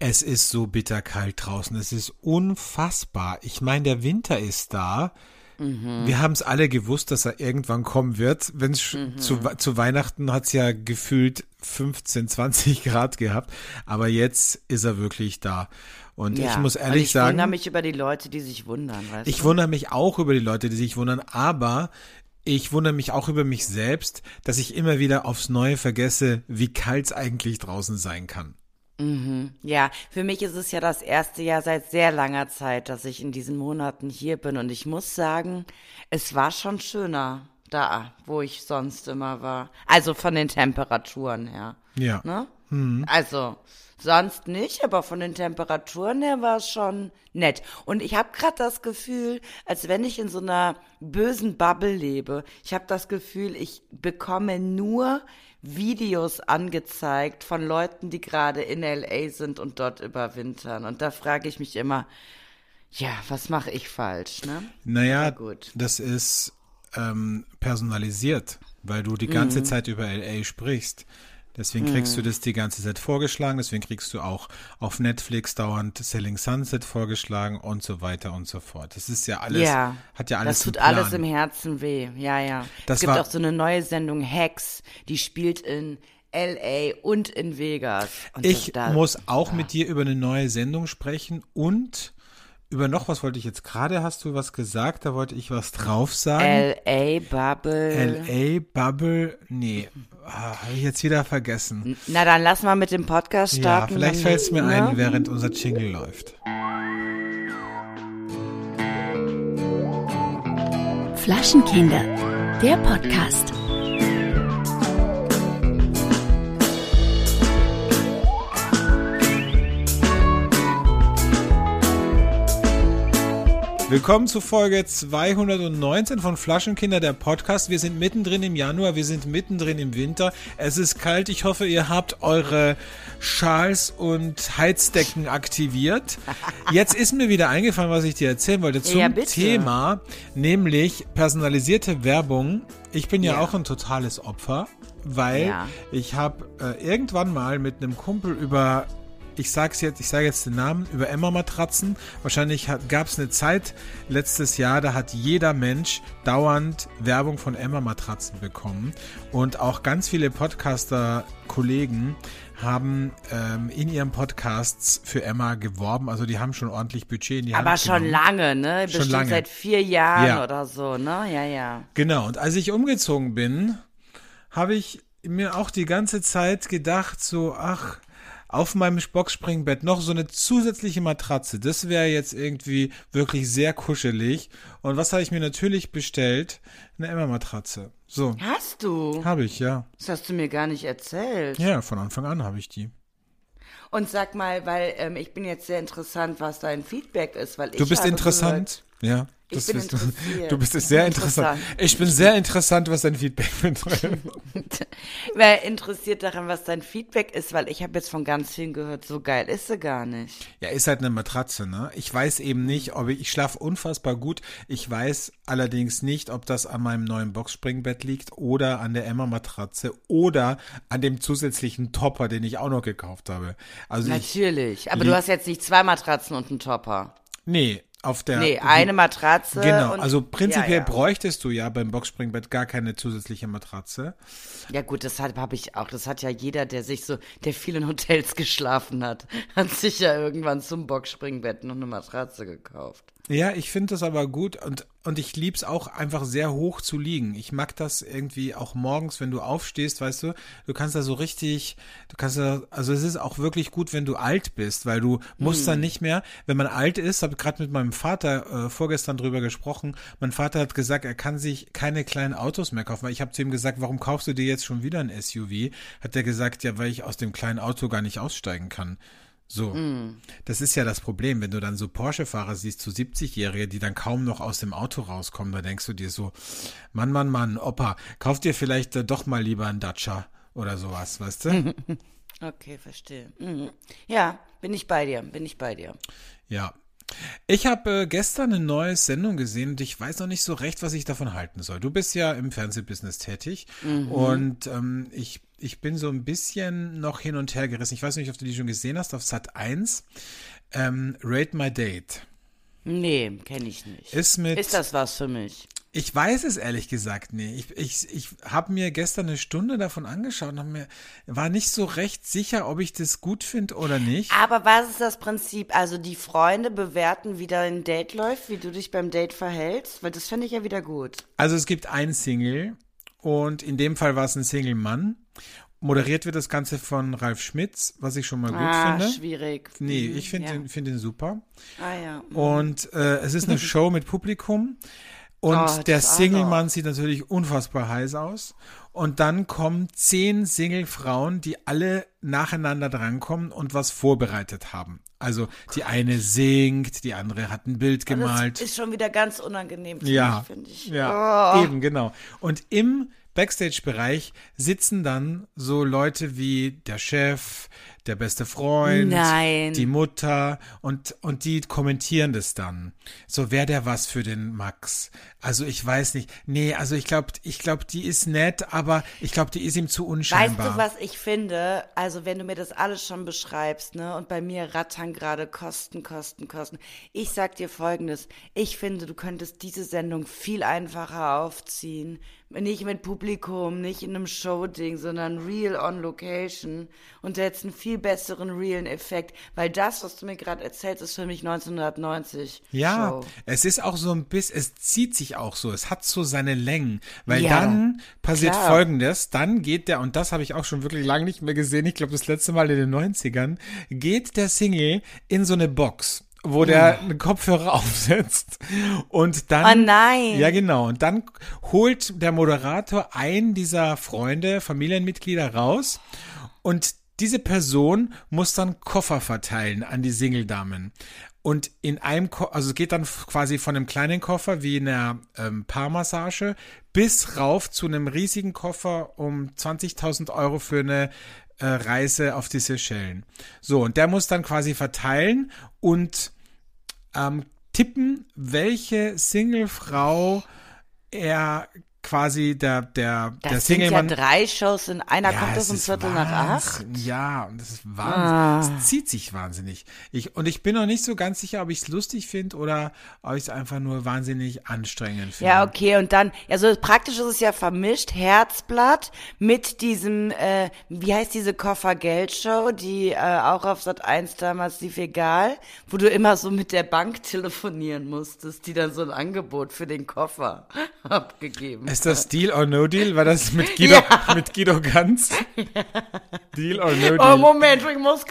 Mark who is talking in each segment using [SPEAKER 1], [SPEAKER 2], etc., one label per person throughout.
[SPEAKER 1] Es ist so bitterkalt draußen. Es ist unfassbar. Ich meine, der Winter ist da. Wir haben es alle gewusst, dass er irgendwann kommen wird. Wenn zu Weihnachten hat es ja gefühlt 15, 20 Grad gehabt. Aber jetzt ist er wirklich da. Und ich muss ehrlich sagen.
[SPEAKER 2] Ich wundere mich über die Leute, die sich wundern. Weißt
[SPEAKER 1] ich
[SPEAKER 2] du?
[SPEAKER 1] wundere mich auch über die Leute, die sich wundern. Aber ich wundere mich auch über mich selbst, dass ich immer wieder aufs Neue vergesse, wie kalt es eigentlich draußen sein kann.
[SPEAKER 2] Ja, für mich ist es ja das erste Jahr seit sehr langer Zeit, dass ich in diesen Monaten hier bin. Und ich muss sagen, es war schon schöner da, wo ich sonst immer war. Also von den Temperaturen her.
[SPEAKER 1] Ja.
[SPEAKER 2] Ne? Also sonst nicht, aber von den Temperaturen her war es schon nett. Und ich habe gerade das Gefühl, als wenn ich in so einer bösen Bubble lebe. Ich habe das Gefühl, ich bekomme nur Videos angezeigt von Leuten, die gerade in LA sind und dort überwintern. Und da frage ich mich immer, ja, was mache ich falsch, ne?
[SPEAKER 1] Naja,
[SPEAKER 2] gut.
[SPEAKER 1] Das ist personalisiert, weil du die ganze Zeit über LA sprichst. Deswegen kriegst du das die ganze Zeit vorgeschlagen, deswegen kriegst du auch auf Netflix dauernd Selling Sunset vorgeschlagen und so weiter und so fort. Das ist ja alles, hat ja alles
[SPEAKER 2] das tut
[SPEAKER 1] einen Plan.
[SPEAKER 2] alles im Herzen weh, ja.
[SPEAKER 1] Das
[SPEAKER 2] es gibt
[SPEAKER 1] war
[SPEAKER 2] auch so eine neue Sendung, Hacks, die spielt in LA und in Vegas. Und
[SPEAKER 1] ich muss auch mit dir über eine neue Sendung sprechen und über noch was wollte ich jetzt gerade, hast du was gesagt, da wollte ich was drauf sagen.
[SPEAKER 2] LA Bubble,
[SPEAKER 1] nee, habe ich jetzt wieder vergessen.
[SPEAKER 2] Na dann lass mal mit dem Podcast starten.
[SPEAKER 1] Ja, vielleicht fällt es mir ein, während unser Jingle läuft.
[SPEAKER 3] Flaschenkinder, der Podcast.
[SPEAKER 1] Willkommen zu Folge 219 von Flaschenkinder, der Podcast. Wir sind mittendrin im Januar, wir sind mittendrin im Winter. Es ist kalt, ich hoffe, ihr habt eure Schals und Heizdecken aktiviert. Jetzt ist mir wieder eingefallen, was ich dir erzählen wollte zum Thema, nämlich personalisierte Werbung. Ich bin ja auch ein totales Opfer, weil ich habe irgendwann mal mit einem Kumpel über... Ich sage jetzt den Namen, über Emma-Matratzen. Wahrscheinlich gab es eine Zeit letztes Jahr, da hat jeder Mensch dauernd Werbung von Emma-Matratzen bekommen. Und auch ganz viele Podcaster-Kollegen haben in ihren Podcasts für Emma geworben. Also die haben schon ordentlich Budget in die Hand genommen.
[SPEAKER 2] Aber schon lange, ne?
[SPEAKER 1] Schon
[SPEAKER 2] Bestimmt
[SPEAKER 1] lange.
[SPEAKER 2] seit 4 Jahren oder so, ne? Ja.
[SPEAKER 1] Genau, und als ich umgezogen bin, habe ich mir auch die ganze Zeit gedacht, so, auf meinem Boxspringbett noch so eine zusätzliche Matratze. Das wäre jetzt irgendwie wirklich sehr kuschelig. Und was habe ich mir natürlich bestellt? Eine Emma-Matratze. So.
[SPEAKER 2] Hast du?
[SPEAKER 1] Habe ich, ja.
[SPEAKER 2] Das hast du mir gar nicht erzählt.
[SPEAKER 1] Ja, von Anfang an habe ich die.
[SPEAKER 2] Und sag mal, weil ich bin jetzt sehr interessant, was dein Feedback ist, weil
[SPEAKER 1] Du bist interessant. Ja.
[SPEAKER 2] Ich bin interessiert.
[SPEAKER 1] Du bist sehr interessant. Ich bin sehr interessant, was dein Feedback betrifft.
[SPEAKER 2] Wer interessiert daran, was dein Feedback ist, weil ich habe jetzt von ganz vielen gehört, so geil ist sie gar nicht.
[SPEAKER 1] Ja, ist halt eine Matratze, ne? Ich weiß eben nicht, ob ich schlafe unfassbar gut. Ich weiß allerdings nicht, ob das an meinem neuen Boxspringbett liegt oder an der Emma-Matratze oder an dem zusätzlichen Topper, den ich auch noch gekauft habe. Also
[SPEAKER 2] natürlich, aber du hast jetzt nicht 2 Matratzen und einen Topper.
[SPEAKER 1] Nee.
[SPEAKER 2] Eine Matratze.
[SPEAKER 1] Genau, also prinzipiell bräuchtest du ja beim Boxspringbett gar keine zusätzliche Matratze.
[SPEAKER 2] Ja gut, deshalb habe ich auch, das hat ja jeder, der viel in Hotels geschlafen hat sich ja irgendwann zum Boxspringbett noch eine Matratze gekauft.
[SPEAKER 1] Ja, ich finde das aber gut und ich lieb's auch einfach sehr hoch zu liegen. Ich mag das irgendwie auch morgens, wenn du aufstehst, weißt du kannst da so richtig, also es ist auch wirklich gut, wenn du alt bist, weil du musst dann nicht mehr, wenn man alt ist, habe gerade mit meinem Vater vorgestern drüber gesprochen, mein Vater hat gesagt, er kann sich keine kleinen Autos mehr kaufen, weil ich habe zu ihm gesagt, warum kaufst du dir jetzt schon wieder ein SUV? Hat er gesagt, ja, weil ich aus dem kleinen Auto gar nicht aussteigen kann. So, Das ist ja das Problem, wenn du dann so Porsche-Fahrer siehst, so 70-Jährige, die dann kaum noch aus dem Auto rauskommen, da denkst du dir so, Mann, Opa, kauf dir vielleicht doch mal lieber einen Dacia oder sowas, weißt du?
[SPEAKER 2] Okay, verstehe. Ja, bin ich bei dir.
[SPEAKER 1] Ja. Ich habe gestern eine neue Sendung gesehen und ich weiß noch nicht so recht, was ich davon halten soll. Du bist ja im Fernsehbusiness tätig und ich bin so ein bisschen noch hin und her gerissen. Ich weiß nicht, ob du die schon gesehen hast auf Sat.1. Rate My Date.
[SPEAKER 2] Nee, kenne ich nicht. Ist das was für mich?
[SPEAKER 1] Ich weiß es ehrlich gesagt nicht. Ich habe mir gestern eine Stunde davon angeschaut und war nicht so recht sicher, ob ich das gut finde oder nicht.
[SPEAKER 2] Aber was ist das Prinzip? Also die Freunde bewerten, wie dein Date läuft, wie du dich beim Date verhältst? Weil das fände ich ja wieder gut.
[SPEAKER 1] Also es gibt einen Single und in dem Fall war es ein Single-Mann. Moderiert wird das Ganze von Ralf Schmitz, was ich schon mal gut finde.
[SPEAKER 2] Schwierig.
[SPEAKER 1] Nee, ich finde ihn super.
[SPEAKER 2] Ja.
[SPEAKER 1] Und es ist eine Show mit Publikum. Und der Single-Mann sieht natürlich unfassbar heiß aus. Und dann kommen 10 Single-Frauen, die alle nacheinander drankommen und was vorbereitet haben. Also die eine singt, die andere hat ein Bild gemalt.
[SPEAKER 2] Das ist schon wieder ganz unangenehm, finde ich.
[SPEAKER 1] Ja, eben, genau. Und im Backstage-Bereich sitzen dann so Leute wie der Chef, der beste Freund, die Mutter und die kommentieren das dann. So, wäre der was für den Max? Also ich weiß nicht. Nee, also ich glaube, die ist nett, aber ich glaube, die ist ihm zu unscheinbar.
[SPEAKER 2] Weißt du, was ich finde? Also wenn du mir das alles schon beschreibst, ne, und bei mir rattern gerade Kosten. Ich sag dir Folgendes. Ich finde, du könntest diese Sendung viel einfacher aufziehen. Nicht mit Publikum, nicht in einem Showding, sondern real on location und jetzt einen viel besseren realen Effekt, weil das, was du mir gerade erzählst, ist für mich 1990
[SPEAKER 1] Ja,
[SPEAKER 2] Show.
[SPEAKER 1] Es ist auch so ein bisschen, es zieht sich auch so, es hat so seine Längen, weil dann passiert Folgendes, dann geht der, und das habe ich auch schon wirklich lange nicht mehr gesehen, ich glaube das letzte Mal in den 90ern, geht der Single in so eine Box, wo der einen Kopfhörer aufsetzt und dann...
[SPEAKER 2] Oh nein!
[SPEAKER 1] Ja, genau. Und dann holt der Moderator einen dieser Freunde, Familienmitglieder raus und diese Person muss dann Koffer verteilen an die Single-Damen. Und in einem, also es geht dann quasi von einem kleinen Koffer wie in einer Paarmassage bis rauf zu einem riesigen Koffer um 20.000 Euro für eine Reise auf die Seychellen. So, und der muss dann quasi verteilen und tippen, welche Singlefrau er quasi der Single-Mann.
[SPEAKER 2] Das sind ja 3 Shows in einer, kommt das um 7:45?
[SPEAKER 1] Ja, und das ist Wahnsinn. Es zieht sich wahnsinnig. Ich bin noch nicht so ganz sicher, ob ich es lustig finde oder ob ich es einfach nur wahnsinnig anstrengend finde.
[SPEAKER 2] Ja, okay, und dann, also praktisch ist es ja vermischt, Herzblatt mit diesem, wie heißt diese Koffer-Geld-Show, die auch auf Sat.1 damals lief, egal, wo du immer so mit der Bank telefonieren musstest, die dann so ein Angebot für den Koffer abgegeben.
[SPEAKER 1] Ist das Deal or No Deal? War das mit Guido, mit Guido Ganz? Deal or No Deal?
[SPEAKER 2] Oh, Moment, ich muss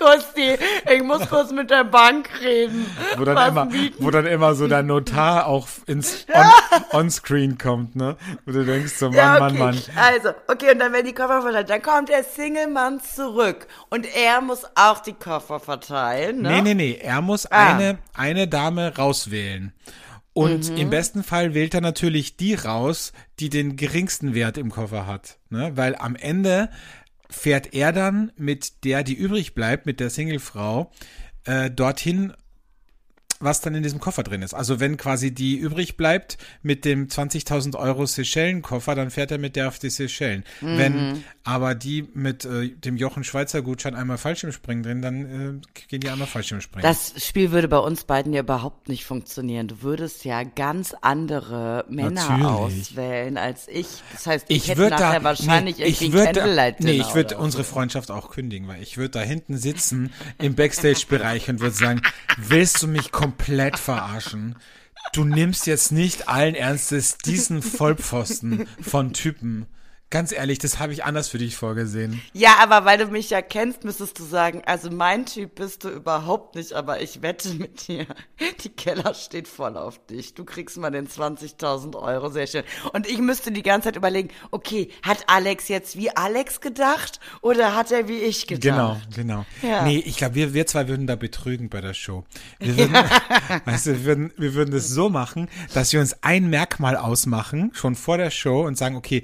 [SPEAKER 2] kurz mit der Bank reden.
[SPEAKER 1] Wo dann immer so der Notar auch ins Onscreen kommt, ne? Wo du denkst so, Mann,
[SPEAKER 2] ja, okay.
[SPEAKER 1] Mann.
[SPEAKER 2] Also, okay, und dann werden die Koffer verteilt. Dann kommt der Single-Mann zurück. Und er muss auch die Koffer verteilen, ne?
[SPEAKER 1] Nee. Er muss eine Dame rauswählen. Und im besten Fall wählt er natürlich die raus, die den geringsten Wert im Koffer hat. Ne? Weil am Ende fährt er dann mit der, die übrig bleibt, mit der Singlefrau, dorthin, was dann in diesem Koffer drin ist. Also wenn quasi die übrig bleibt mit dem 20.000 Euro Seychellen-Koffer, dann fährt er mit der auf die Seychellen. Wenn aber die mit dem Jochen Schweizer Gutschein einmal Fallschirmspringen drin, dann gehen die einmal Fallschirmspringen.
[SPEAKER 2] Das Spiel würde bei uns beiden ja überhaupt nicht funktionieren. Du würdest ja ganz andere Männer auswählen als ich. Das heißt, ich hätte nachher wahrscheinlich irgendwie ein Candlelight-Dinner.
[SPEAKER 1] Ich würde unsere Freundschaft auch kündigen, weil ich würde da hinten sitzen im Backstage-Bereich und würde sagen, willst du mich komplett verarschen? Du nimmst jetzt nicht allen Ernstes diesen Vollpfosten von Typen. Ganz ehrlich, das habe ich anders für dich vorgesehen.
[SPEAKER 2] Ja, aber weil du mich ja kennst, müsstest du sagen, also mein Typ bist du überhaupt nicht, aber ich wette mit dir, die Keller steht voll auf dich. Du kriegst mal den 20.000 Euro, sehr schön. Und ich müsste die ganze Zeit überlegen, okay, hat Alex jetzt wie Alex gedacht oder hat er wie ich gedacht?
[SPEAKER 1] Genau.
[SPEAKER 2] Ja.
[SPEAKER 1] Nee, ich glaube, wir zwei würden da betrügen bei der Show. Wir würden, weißt du, wir würden das so machen, dass wir uns ein Merkmal ausmachen, schon vor der Show und sagen, okay,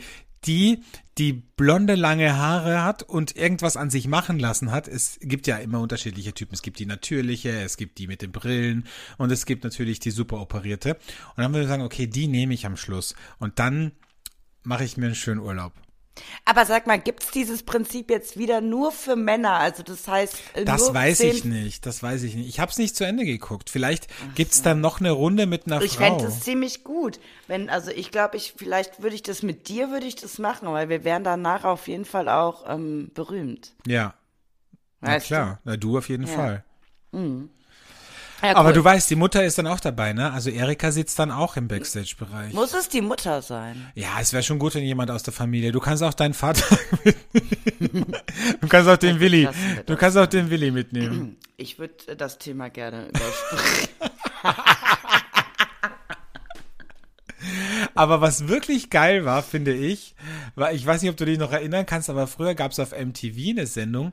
[SPEAKER 1] die blonde, lange Haare hat und irgendwas an sich machen lassen hat. Es gibt ja immer unterschiedliche Typen. Es gibt die natürliche, es gibt die mit den Brillen und es gibt natürlich die super operierte. Und dann würden wir sagen, okay, die nehme ich am Schluss. Und dann mache ich mir einen schönen Urlaub.
[SPEAKER 2] Aber sag mal, gibt's dieses Prinzip jetzt wieder nur für Männer? Also das heißt,
[SPEAKER 1] Das
[SPEAKER 2] nur
[SPEAKER 1] weiß
[SPEAKER 2] 10
[SPEAKER 1] ich nicht, Ich habe es nicht zu Ende geguckt. Vielleicht gibt's dann noch eine Runde mit einer
[SPEAKER 2] Ich
[SPEAKER 1] Frau.
[SPEAKER 2] fände das ziemlich gut. Ich glaube, vielleicht würde ich das mit dir, machen, weil wir wären danach auf jeden Fall auch berühmt.
[SPEAKER 1] Ja, na
[SPEAKER 2] Weißt
[SPEAKER 1] klar, na du auf jeden Fall.
[SPEAKER 2] Ja,
[SPEAKER 1] Aber
[SPEAKER 2] cool.
[SPEAKER 1] du weißt, die Mutter ist dann auch dabei, ne? Also Erika sitzt dann auch im Backstage-Bereich.
[SPEAKER 2] Muss es die Mutter sein?
[SPEAKER 1] Ja, es wäre schon gut, wenn jemand aus der Familie. Du kannst auch deinen Vater mitnehmen. Du kannst auch den Willi.
[SPEAKER 2] lassen wir
[SPEAKER 1] Du
[SPEAKER 2] das.
[SPEAKER 1] kannst auch den Willi mitnehmen.
[SPEAKER 2] Ich würde das Thema gerne überspringen.
[SPEAKER 1] Aber was wirklich geil war, finde ich weiß nicht, ob du dich noch erinnern kannst, aber früher gab es auf MTV eine Sendung.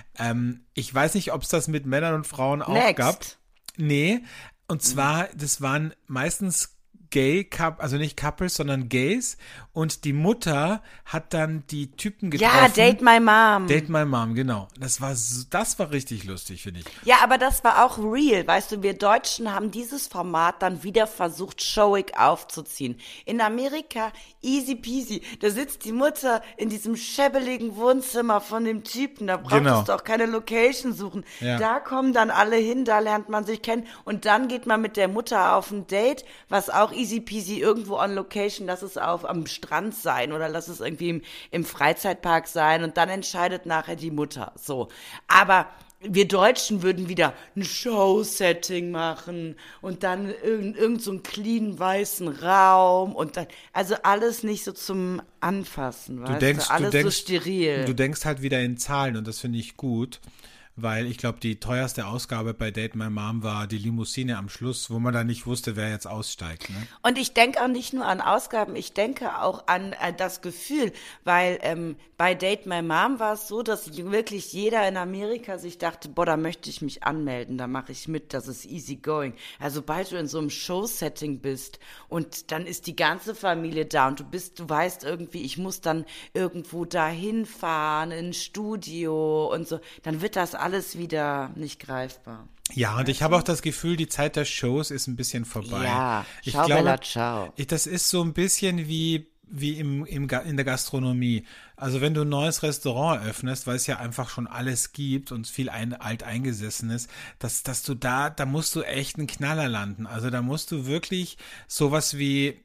[SPEAKER 1] Ich weiß nicht, ob es das mit Männern und Frauen auch
[SPEAKER 2] Next.
[SPEAKER 1] gab. Nee, und zwar, das waren meistens also nicht Couples, sondern Gays. Und die Mutter hat dann die Typen getroffen.
[SPEAKER 2] Ja, Date My Mom.
[SPEAKER 1] Date My Mom, genau. Das war richtig lustig, finde ich.
[SPEAKER 2] Ja, aber das war auch real. Weißt du, wir Deutschen haben dieses Format dann wieder versucht, showig aufzuziehen. In Amerika, easy peasy. Da sitzt die Mutter in diesem schäbeligen Wohnzimmer von dem Typen. Da braucht
[SPEAKER 1] Genau.
[SPEAKER 2] es doch keine Location suchen.
[SPEAKER 1] Ja.
[SPEAKER 2] Da kommen dann alle hin, da lernt man sich kennen. Und dann geht man mit der Mutter auf ein Date, was auch easy peasy irgendwo on Location, lass es am Strand sein oder lass es irgendwie im Freizeitpark sein. Und dann entscheidet nachher die Mutter. So. Aber wir Deutschen würden wieder ein Show-Setting machen und dann irgend so einen clean weißen Raum und dann, also alles nicht so zum Anfassen, weißt du? Alles so steril.
[SPEAKER 1] Du denkst halt wieder in Zahlen und das finde ich gut, weil ich glaube, die teuerste Ausgabe bei Date My Mom war die Limousine am Schluss, wo man dann nicht wusste, wer jetzt aussteigt. Ne?
[SPEAKER 2] Und ich denke auch nicht nur an Ausgaben, ich denke auch an das Gefühl, weil bei Date My Mom war es so, dass wirklich jeder in Amerika sich dachte, boah, da möchte ich mich anmelden, da mache ich mit, das ist easy going. Also sobald du in so einem Show-Setting bist und dann ist die ganze Familie da und du weißt irgendwie, ich muss dann irgendwo dahin fahren, in ein Studio und so, dann wird das alles wieder nicht greifbar.
[SPEAKER 1] Ja, und ich habe auch das Gefühl, die Zeit der Shows ist ein bisschen vorbei.
[SPEAKER 2] Ja,
[SPEAKER 1] ich
[SPEAKER 2] ciao,
[SPEAKER 1] glaube,
[SPEAKER 2] Bella, ciao.
[SPEAKER 1] Das ist so ein bisschen wie in der Gastronomie. Also wenn du ein neues Restaurant eröffnest, weil es ja einfach schon alles gibt und viel alteingesessen ist, dass du da musst du echt einen Knaller landen. Also da musst du wirklich sowas wie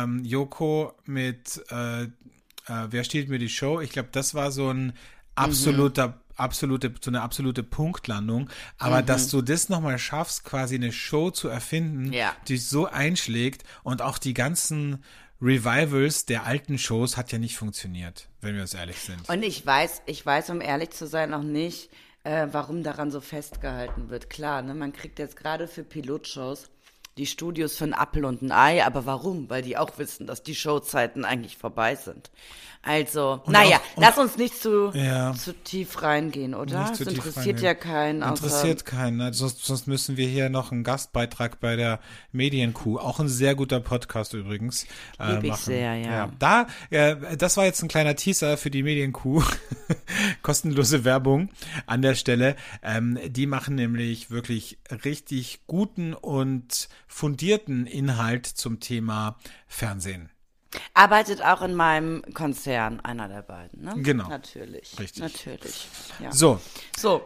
[SPEAKER 1] Joko mit Wer stiehlt mir die Show? Ich glaube, das war so ein so eine absolute Punktlandung, aber dass du das nochmal schaffst, quasi eine Show zu erfinden,
[SPEAKER 2] Ja.
[SPEAKER 1] die so einschlägt und auch die ganzen Revivals der alten Shows hat ja nicht funktioniert, wenn wir uns ehrlich sind.
[SPEAKER 2] Und ich weiß, um ehrlich zu sein, noch nicht, warum daran so festgehalten wird. Klar, ne, man kriegt jetzt gerade für Pilotshows die Studios für einen Apfel und ein Ei, aber warum? Weil die auch wissen, dass die Showzeiten eigentlich vorbei sind. Also, lass uns nicht zu tief reingehen, oder?
[SPEAKER 1] Nicht zu
[SPEAKER 2] Das
[SPEAKER 1] tief
[SPEAKER 2] interessiert
[SPEAKER 1] reingehen.
[SPEAKER 2] ja keinen.
[SPEAKER 1] Interessiert keinen, ne? Sonst müssen wir hier noch einen Gastbeitrag bei der Medienkuh, auch ein sehr guter Podcast übrigens,
[SPEAKER 2] Lieb ich
[SPEAKER 1] machen.
[SPEAKER 2] sehr, ja.
[SPEAKER 1] Das war jetzt ein kleiner Teaser für die Medienkuh, kostenlose Werbung an der Stelle. Die machen nämlich wirklich richtig guten und fundierten Inhalt zum Thema Fernsehen.
[SPEAKER 2] Arbeitet auch in meinem Konzern, einer der beiden, ne?
[SPEAKER 1] Genau.
[SPEAKER 2] Natürlich.
[SPEAKER 1] Richtig.
[SPEAKER 2] Natürlich. Ja.
[SPEAKER 1] So,
[SPEAKER 2] So.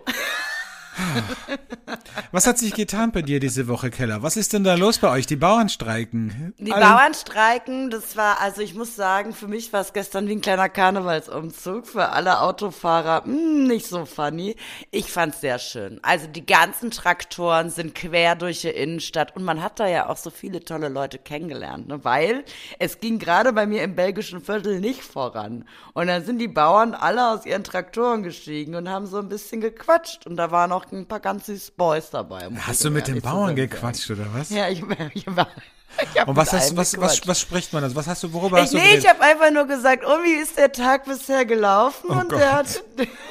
[SPEAKER 1] was hat sich getan bei dir diese Woche, Keller? Was ist denn da los bei euch? Die Bauern streiken.
[SPEAKER 2] Die Bauern streiken, das war, also ich muss sagen, für mich war es gestern wie ein kleiner Karnevalsumzug, für alle Autofahrer, nicht so funny. Ich fand's sehr schön. Also die ganzen Traktoren sind quer durch die Innenstadt und man hat da ja auch so viele tolle Leute kennengelernt, ne? Weil es ging gerade bei mir im belgischen Viertel nicht voran. Und dann sind die Bauern alle aus ihren Traktoren gestiegen und haben so ein bisschen gequatscht und da waren auch ein paar ganz süße Boys dabei.
[SPEAKER 1] Hast du mit den Bauern gequatscht, oder was?
[SPEAKER 2] Ja, ich war.
[SPEAKER 1] Und was spricht man? Also worüber hast du geredet?
[SPEAKER 2] Ich habe einfach nur gesagt, wie ist der Tag bisher gelaufen?
[SPEAKER 1] Oh
[SPEAKER 2] und
[SPEAKER 1] Gott.
[SPEAKER 2] der hat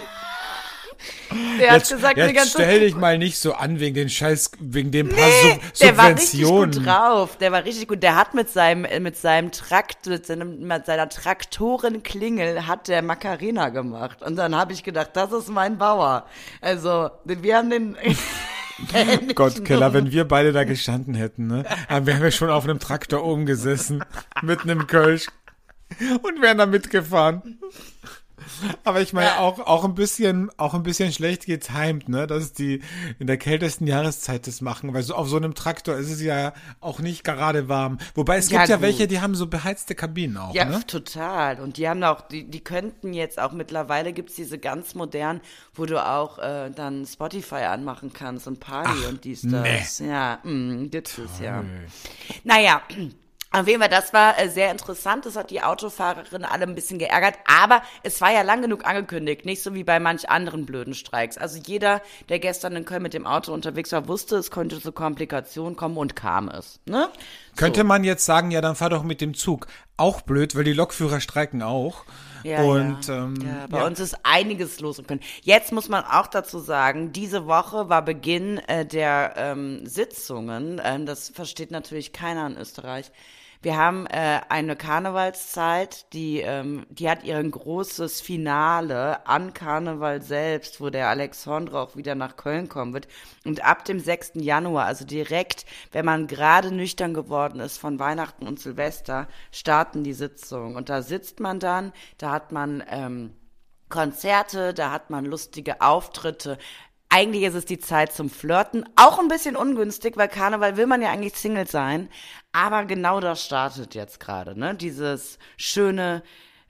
[SPEAKER 2] gesagt, eine
[SPEAKER 1] jetzt
[SPEAKER 2] ganze
[SPEAKER 1] stell dich mal nicht so an wegen den paar
[SPEAKER 2] der war richtig
[SPEAKER 1] Subventionen.
[SPEAKER 2] gut drauf. Der war richtig gut. Der hat mit seiner Traktorenklingel hat der Macarena gemacht. Und dann habe ich gedacht, das ist mein Bauer. Also, wir haben den
[SPEAKER 1] Gott, Keller, wenn wir beide da gestanden hätten, ne? Dann wären wir schon auf einem Traktor oben gesessen, mit einem Kölsch. und wären da mitgefahren. Aber ich meine auch ein bisschen schlecht getimed, ne, dass die in der kältesten Jahreszeit das machen, weil so auf so einem Traktor ist es ja auch nicht gerade warm. Wobei es gibt ja
[SPEAKER 2] gut.
[SPEAKER 1] welche, die haben so beheizte Kabinen auch,
[SPEAKER 2] Ja,
[SPEAKER 1] ne?
[SPEAKER 2] total. Und die haben auch, die könnten jetzt auch, mittlerweile gibt's diese ganz modernen, wo du auch dann Spotify anmachen kannst und Party und dies, das. Ja, gibt's es, ja. Naja. Auf jeden Fall, das war sehr interessant. Das hat die Autofahrerin alle ein bisschen geärgert. Aber es war ja lang genug angekündigt. Nicht so wie bei manch anderen blöden Streiks. Also jeder, der gestern in Köln mit dem Auto unterwegs war, wusste, es könnte zu Komplikationen kommen und kam es. Ne?
[SPEAKER 1] Könnte man jetzt sagen, ja, dann fahr doch mit dem Zug. Auch blöd, weil die Lokführer streiken auch.
[SPEAKER 2] Ja,
[SPEAKER 1] und
[SPEAKER 2] bei uns ist einiges los in Köln. Jetzt muss man auch dazu sagen, diese Woche war Beginn der Sitzungen. Das versteht natürlich keiner in Österreich. Wir haben eine Karnevalszeit, die hat ihren großes Finale an Karneval selbst, wo der Alexandre auch wieder nach Köln kommen wird. Und ab dem 6. Januar, also direkt, wenn man gerade nüchtern geworden ist von Weihnachten und Silvester, starten die Sitzungen. Und da sitzt man dann, da hat man Konzerte, da hat man lustige Auftritte. Eigentlich ist es die Zeit zum Flirten. Auch ein bisschen ungünstig, weil Karneval will man ja eigentlich Single sein. Aber genau das startet jetzt gerade, ne? Dieses schöne,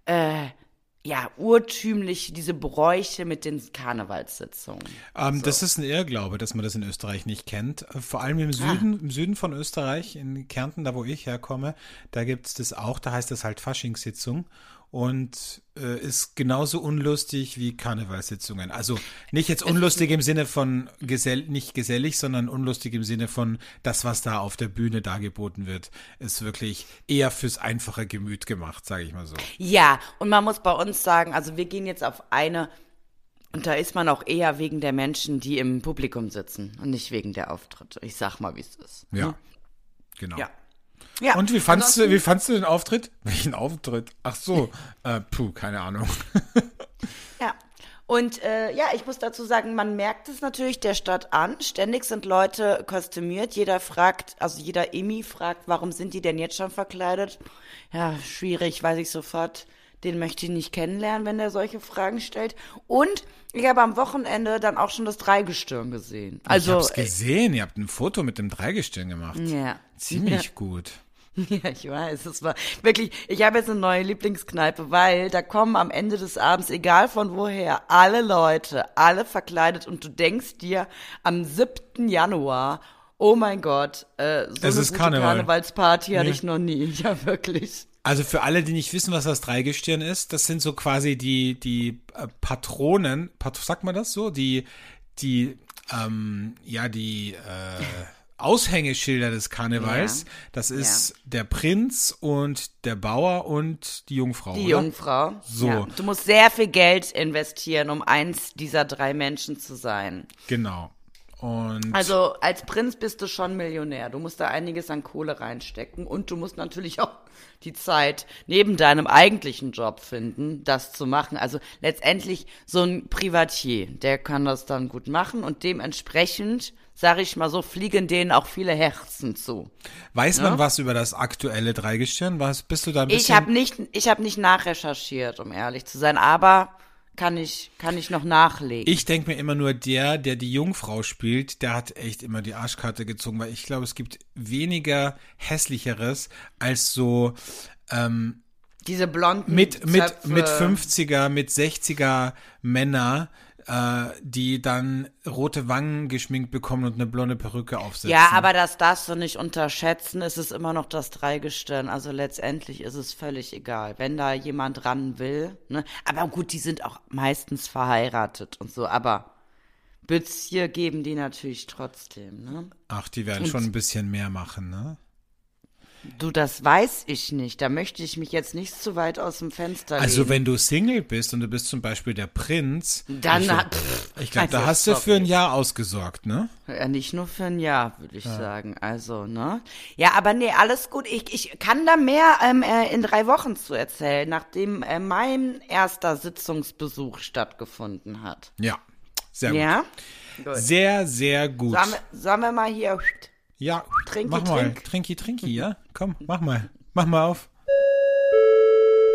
[SPEAKER 2] urtümlich, diese Bräuche mit den Karnevalssitzungen.
[SPEAKER 1] Das ist ein Irrglaube, dass man das in Österreich nicht kennt. Vor allem im Süden von Österreich, in Kärnten, da wo ich herkomme, da gibt's das auch, da heißt das halt Faschingssitzung. Und ist genauso unlustig wie Karnevalssitzungen. Also nicht jetzt unlustig im Sinne von nicht gesellig, sondern unlustig im Sinne von das, was da auf der Bühne dargeboten wird, ist wirklich eher fürs einfache Gemüt gemacht, sage ich mal so.
[SPEAKER 2] Ja, und man muss bei uns sagen, also wir gehen jetzt auf eine, und da ist man auch eher wegen der Menschen, die im Publikum sitzen und nicht wegen der Auftritte. Ich sag mal, wie es ist.
[SPEAKER 1] Ja, genau.
[SPEAKER 2] Ja. Ja,
[SPEAKER 1] und wie fandst du den Auftritt? Welchen Auftritt? Ach so, keine Ahnung.
[SPEAKER 2] Ja, und ich muss dazu sagen, man merkt es natürlich der Stadt an. Ständig sind Leute kostümiert. Jeder Emmi fragt, warum sind die denn jetzt schon verkleidet? Ja, schwierig, weiß ich sofort. Den möchte ich nicht kennenlernen, wenn der solche Fragen stellt. Und ich habe am Wochenende dann auch schon das Dreigestirn gesehen. Also,
[SPEAKER 1] ich hab's gesehen, ihr habt ein Foto mit dem Dreigestirn gemacht.
[SPEAKER 2] Ja.
[SPEAKER 1] Ziemlich gut.
[SPEAKER 2] Ja, ich weiß, es war wirklich, ich habe jetzt eine neue Lieblingskneipe, weil da kommen am Ende des Abends, egal von woher, alle Leute, alle verkleidet und du denkst dir am 7. Januar, oh mein Gott, so
[SPEAKER 1] es
[SPEAKER 2] eine
[SPEAKER 1] ist
[SPEAKER 2] gute
[SPEAKER 1] Karneval.
[SPEAKER 2] Karnevalsparty hatte ich noch nie, ja wirklich.
[SPEAKER 1] Also für alle, die nicht wissen, was das Dreigestirn ist, das sind so quasi die Patronen, sagt man das so? Die Aushängeschilder des Karnevals. Ja. Das ist der Prinz und der Bauer und die Jungfrau,
[SPEAKER 2] Die
[SPEAKER 1] oder?
[SPEAKER 2] Jungfrau.
[SPEAKER 1] So.
[SPEAKER 2] Ja. Du musst sehr viel Geld investieren, um eins dieser 3 Menschen zu sein.
[SPEAKER 1] Genau. Und
[SPEAKER 2] also als Prinz bist du schon Millionär. Du musst da einiges an Kohle reinstecken und du musst natürlich auch die Zeit neben deinem eigentlichen Job finden, das zu machen. Also letztendlich so ein Privatier, der kann das dann gut machen und dementsprechend, sage ich mal so, fliegen denen auch viele Herzen zu.
[SPEAKER 1] Weiß man was über das aktuelle Dreigestirn? Bist du da ein bisschen?
[SPEAKER 2] Ich hab nicht nachrecherchiert, um ehrlich zu sein, aber kann ich noch nachlegen.
[SPEAKER 1] Ich denke mir immer nur, der die Jungfrau spielt, der hat echt immer die Arschkarte gezogen, weil ich glaube, es gibt weniger Hässlicheres als so
[SPEAKER 2] diese blonden
[SPEAKER 1] mit
[SPEAKER 2] Zöpfe.
[SPEAKER 1] mit 50er, mit 60er Männer, die dann rote Wangen geschminkt bekommen und eine blonde Perücke aufsetzen.
[SPEAKER 2] Ja, aber das darfst du nicht unterschätzen. Es ist immer noch das Dreigestirn. Also letztendlich ist es völlig egal, wenn da jemand ran will. Ne? Aber gut, die sind auch meistens verheiratet und so. Aber Bützje geben die natürlich trotzdem. Ne?
[SPEAKER 1] Ach, die werden schon ein bisschen mehr machen, ne?
[SPEAKER 2] Du, das weiß ich nicht. Da möchte ich mich jetzt nicht zu weit aus dem Fenster lehnen.
[SPEAKER 1] Also wenn du Single bist und du bist zum Beispiel der Prinz,
[SPEAKER 2] dann
[SPEAKER 1] ich glaube, da hast du für ein Jahr ausgesorgt, ne?
[SPEAKER 2] Ja, nicht nur für ein Jahr, würde ich sagen. Also, ne? Ja, aber nee, alles gut. Ich kann da mehr in 3 Wochen zu erzählen, nachdem mein erster Sitzungsbesuch stattgefunden hat.
[SPEAKER 1] Ja, sehr gut.
[SPEAKER 2] Ja? Gut.
[SPEAKER 1] Sehr, sehr gut.
[SPEAKER 2] Sollen wir mal hier...
[SPEAKER 1] Ja,
[SPEAKER 2] Trinki,
[SPEAKER 1] mach mal. Trinki, ja? Komm, mach mal. Mach mal auf.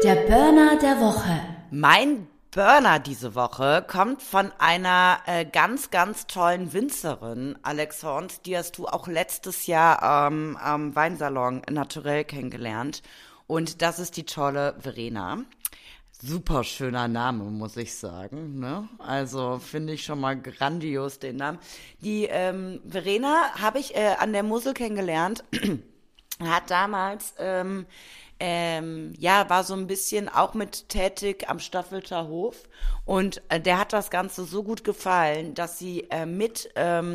[SPEAKER 3] Der Burner der Woche.
[SPEAKER 2] Mein Burner diese Woche kommt von einer ganz, ganz tollen Winzerin, Alex Horns. Die hast du auch letztes Jahr am Weinsalon Naturell kennengelernt. Und das ist die tolle Verena. Super schöner Name, muss ich sagen. Ne? Also finde ich schon mal grandios den Namen. Die Verena habe ich an der Mosel kennengelernt. Hat damals war so ein bisschen auch mit tätig am Staffelter Hof und der hat das Ganze so gut gefallen, dass sie mit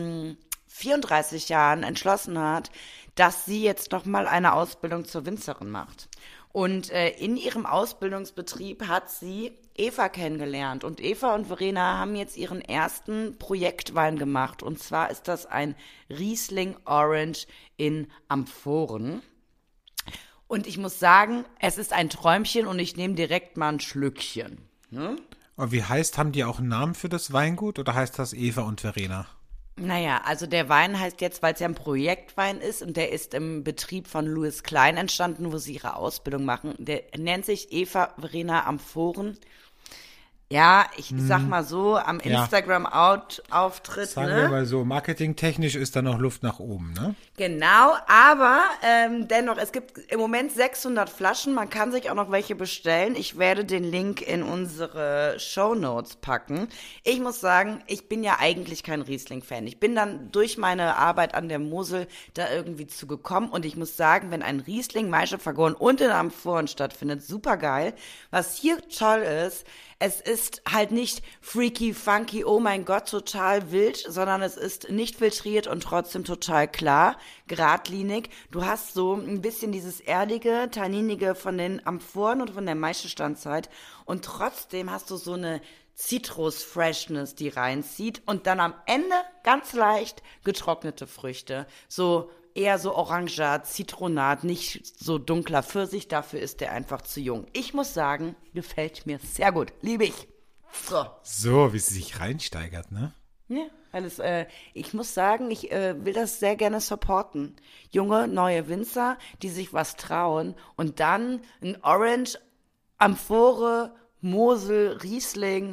[SPEAKER 2] 34 Jahren entschlossen hat, dass sie jetzt noch mal eine Ausbildung zur Winzerin macht. Und in ihrem Ausbildungsbetrieb hat sie Eva kennengelernt und Eva und Verena haben jetzt ihren ersten Projektwein gemacht und zwar ist das ein Riesling Orange in Amphoren. Und ich muss sagen, es ist ein Träumchen und ich nehme direkt mal ein Schlückchen. Ne?
[SPEAKER 1] Aber wie heißt, haben die auch einen Namen für das Weingut oder heißt das Eva und Verena?
[SPEAKER 2] Naja, also der Wein heißt jetzt, weil es ja ein Projektwein ist und der ist im Betrieb von Louis Klein entstanden, wo sie ihre Ausbildung machen. Der nennt sich Eva Verena Amphoren. Ja, ich sag mal so, am Instagram-Auftritt,
[SPEAKER 1] Sagen wir mal so, marketingtechnisch ist da noch Luft nach oben, ne?
[SPEAKER 2] Genau, aber dennoch, es gibt im Moment 600 Flaschen, man kann sich auch noch welche bestellen. Ich werde den Link in unsere Shownotes packen. Ich muss sagen, ich bin ja eigentlich kein Riesling-Fan. Ich bin dann durch meine Arbeit an der Mosel da irgendwie zugekommen und ich muss sagen, wenn ein Riesling, Maische vergoren und in Amphoren stattfindet, super geil. Was hier toll ist, es ist halt nicht freaky, funky, oh mein Gott, total wild, sondern es ist nicht filtriert und trotzdem total klar, geradlinig. Du hast so ein bisschen dieses erdige, tanninige von den Amphoren und von der Maischestandzeit und trotzdem hast du so eine Citrus-Freshness, die reinzieht und dann am Ende ganz leicht getrocknete Früchte, so eher so Orangat, Zitronat, nicht so dunkler Pfirsich, dafür ist der einfach zu jung. Ich muss sagen, gefällt mir sehr gut, liebe ich.
[SPEAKER 1] So, wie sie sich reinsteigert, ne?
[SPEAKER 2] Ja, weil es, ich muss sagen, ich will das sehr gerne supporten. Junge, neue Winzer, die sich was trauen und dann ein Orange, Amphore, Mosel, Riesling,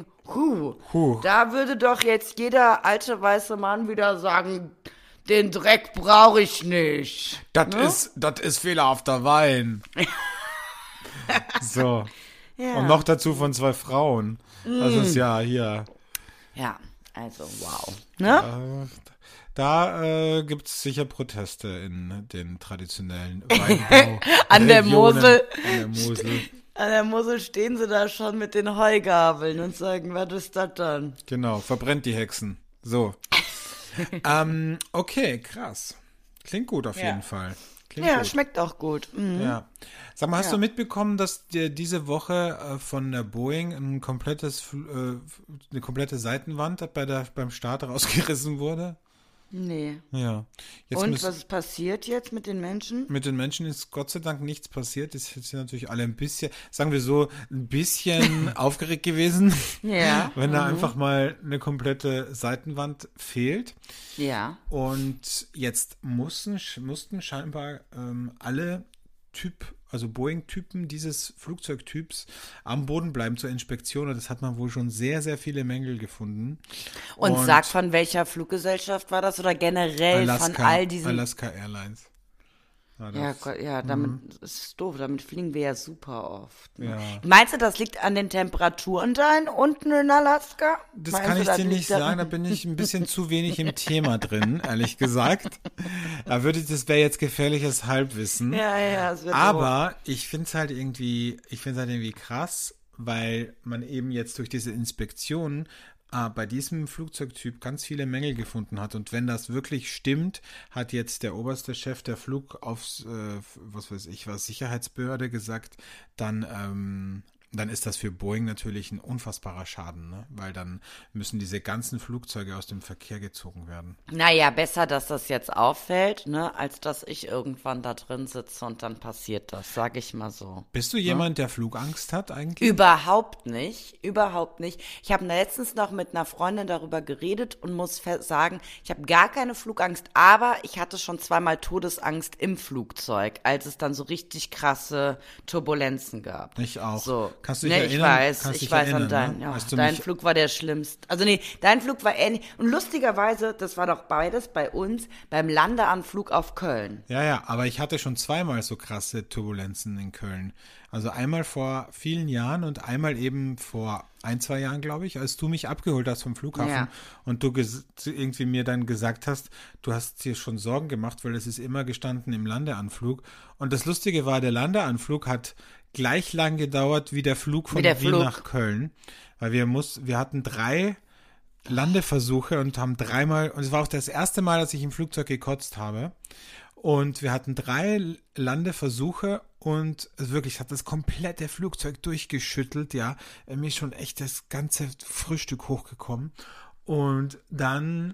[SPEAKER 2] da würde doch jetzt jeder alte weiße Mann wieder sagen, den Dreck brauche ich nicht.
[SPEAKER 1] Das ist fehlerhafter Wein. So.
[SPEAKER 2] Ja.
[SPEAKER 1] Und noch dazu von 2 Frauen. Das ist ja hier.
[SPEAKER 2] Ja, also wow. Ne?
[SPEAKER 1] Da gibt es sicher Proteste in den traditionellen Weinbau.
[SPEAKER 2] An der Mosel.
[SPEAKER 1] An der Mosel.
[SPEAKER 2] An der Mosel stehen sie da schon mit den Heugabeln und sagen, was ist das dann?
[SPEAKER 1] Genau, verbrennt die Hexen. So. Okay, krass. Klingt gut auf jeden Fall. Klingt gut.
[SPEAKER 2] Schmeckt auch gut. Mhm.
[SPEAKER 1] Ja. Sag mal, hast du mitbekommen, dass dir diese Woche von der Boeing eine komplette Seitenwand beim Start rausgerissen wurde?
[SPEAKER 2] Nee.
[SPEAKER 1] Ja.
[SPEAKER 2] Und was ist passiert jetzt mit den Menschen?
[SPEAKER 1] Mit den Menschen ist Gott sei Dank nichts passiert. Das sind natürlich alle ein bisschen, sagen wir so, ein bisschen aufgeregt gewesen.
[SPEAKER 2] Ja.
[SPEAKER 1] Wenn da einfach mal eine komplette Seitenwand fehlt.
[SPEAKER 2] Ja.
[SPEAKER 1] Und jetzt mussten scheinbar alle Boeing-Typen dieses Flugzeugtyps am Boden bleiben zur Inspektion. Und das hat man wohl schon sehr, sehr viele Mängel gefunden.
[SPEAKER 2] Und sag, von welcher Fluggesellschaft war das oder generell von all diesen...
[SPEAKER 1] Alaska Airlines.
[SPEAKER 2] Damit ist es doof, damit fliegen wir ja super oft. Ne?
[SPEAKER 1] Ja.
[SPEAKER 2] Meinst du, das liegt an den Temperaturen da unten in Alaska?
[SPEAKER 1] Das
[SPEAKER 2] Meinst
[SPEAKER 1] kann
[SPEAKER 2] du,
[SPEAKER 1] ich dir nicht sagen, da bin ich ein bisschen zu wenig im Thema drin, ehrlich gesagt. Das wäre jetzt gefährliches Halbwissen.
[SPEAKER 2] Ja, es wird
[SPEAKER 1] aber ich finde es halt irgendwie krass, weil man eben jetzt durch diese Inspektionen bei diesem Flugzeugtyp ganz viele Mängel gefunden hat. Und wenn das wirklich stimmt, hat jetzt der oberste Chef der Sicherheitsbehörde gesagt, dann dann ist das für Boeing natürlich ein unfassbarer Schaden, ne? Weil dann müssen diese ganzen Flugzeuge aus dem Verkehr gezogen werden.
[SPEAKER 2] Naja, besser, dass das jetzt auffällt, ne, als dass ich irgendwann da drin sitze und dann passiert das, sag ich mal so.
[SPEAKER 1] Bist du jemand, der Flugangst hat eigentlich?
[SPEAKER 2] Überhaupt nicht, überhaupt nicht. Ich habe letztens noch mit einer Freundin darüber geredet und muss sagen, ich habe gar keine Flugangst, aber ich hatte schon zweimal Todesangst im Flugzeug, als es dann so richtig krasse Turbulenzen gab.
[SPEAKER 1] Ich auch.
[SPEAKER 2] So.
[SPEAKER 1] Kannst du dich
[SPEAKER 2] Ne,
[SPEAKER 1] erinnern?
[SPEAKER 2] Ich weiß an deinen.
[SPEAKER 1] Ne?
[SPEAKER 2] Ja,
[SPEAKER 1] Weißt du
[SPEAKER 2] dein
[SPEAKER 1] mich-
[SPEAKER 2] Flug war der schlimmste. Also nee, dein Flug war ähnlich. Und lustigerweise, das war doch beides bei uns beim Landeanflug auf Köln.
[SPEAKER 1] Ja, aber ich hatte schon zweimal so krasse Turbulenzen in Köln. Also einmal vor vielen Jahren und einmal eben vor 1-2 Jahren, glaube ich, als du mich abgeholt hast vom Flughafen
[SPEAKER 2] Ja.
[SPEAKER 1] und du irgendwie mir dann gesagt hast, du hast dir schon Sorgen gemacht, weil es ist immer gestanden im Landeanflug. Und das Lustige war, der Landeanflug hat gleich lang gedauert wie der Flug von
[SPEAKER 2] Wie der
[SPEAKER 1] Wien
[SPEAKER 2] Flug.
[SPEAKER 1] nach Köln, weil wir hatten 3 Landeversuche und haben 3-mal, und es war auch das erste Mal, dass ich im Flugzeug gekotzt habe. Und wir hatten 3 Landeversuche und es wirklich hat das komplette Flugzeug durchgeschüttelt, ja. Mir ist schon echt das ganze Frühstück hochgekommen. Und dann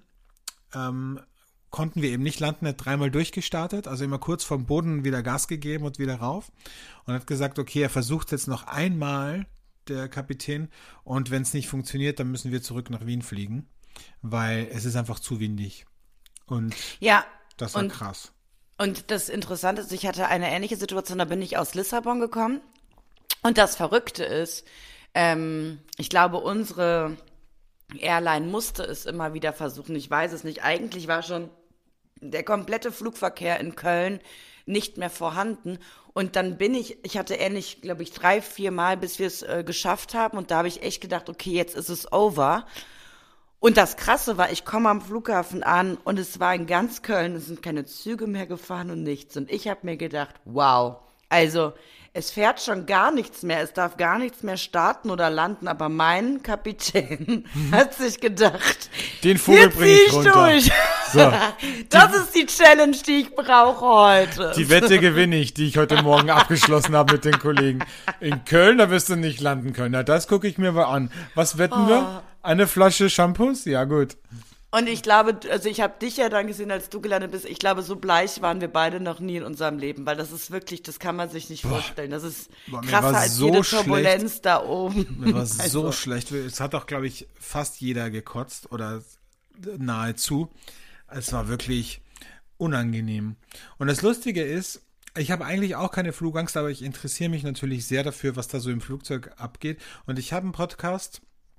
[SPEAKER 1] konnten wir eben nicht landen, hat 3-mal durchgestartet, also immer kurz vom Boden wieder Gas gegeben und wieder rauf. Und hat gesagt, okay, er versucht jetzt noch einmal, der Kapitän, und wenn es nicht funktioniert, dann müssen wir zurück nach Wien fliegen, weil es ist einfach zu windig. Und
[SPEAKER 2] Ja.
[SPEAKER 1] das war
[SPEAKER 2] und
[SPEAKER 1] krass.
[SPEAKER 2] Und das Interessante ist, ich hatte eine ähnliche Situation, da bin ich aus Lissabon gekommen. Und das Verrückte ist, ich glaube, unsere Airline musste es immer wieder versuchen. Ich weiß es nicht. Eigentlich war schon der komplette Flugverkehr in Köln nicht mehr vorhanden. Und dann ich hatte ähnlich, glaube ich, 3-4 Mal, bis wir es geschafft haben. Und da habe ich echt gedacht, okay, jetzt ist es over. Und das Krasse war, ich komme am Flughafen an und es war in ganz Köln, es sind keine Züge mehr gefahren und nichts. Und ich habe mir gedacht, wow, also es fährt schon gar nichts mehr, es darf gar nichts mehr starten oder landen, aber mein Kapitän hat sich gedacht,
[SPEAKER 1] Den Vogel
[SPEAKER 2] jetzt
[SPEAKER 1] bring ich
[SPEAKER 2] zieh
[SPEAKER 1] runter.
[SPEAKER 2] durch.
[SPEAKER 1] So.
[SPEAKER 2] Das ist die Challenge, die ich brauche heute.
[SPEAKER 1] Die Wette gewinne ich, die ich heute Morgen abgeschlossen habe mit den Kollegen. In Köln, da wirst du nicht landen können. Na, das gucke ich mir mal an. Was wetten wir? Eine Flasche Shampoos? Ja, gut.
[SPEAKER 2] Und ich glaube, also ich habe dich ja dann gesehen, als du gelandet bist. Ich glaube, so bleich waren wir beide noch nie in unserem Leben, weil das ist wirklich, das kann man sich nicht vorstellen. Das ist
[SPEAKER 1] Boah, mir
[SPEAKER 2] krasser
[SPEAKER 1] war
[SPEAKER 2] als
[SPEAKER 1] so
[SPEAKER 2] jede
[SPEAKER 1] schlecht.
[SPEAKER 2] Turbulenz da oben.
[SPEAKER 1] Mir war so
[SPEAKER 2] Also,
[SPEAKER 1] schlecht. Es hat auch, glaube ich, fast jeder gekotzt oder nahezu. Es war wirklich unangenehm. Und das Lustige ist, ich habe eigentlich auch keine Flugangst, aber ich interessiere mich natürlich sehr dafür, was da so im Flugzeug abgeht. Und ich habe einen Podcast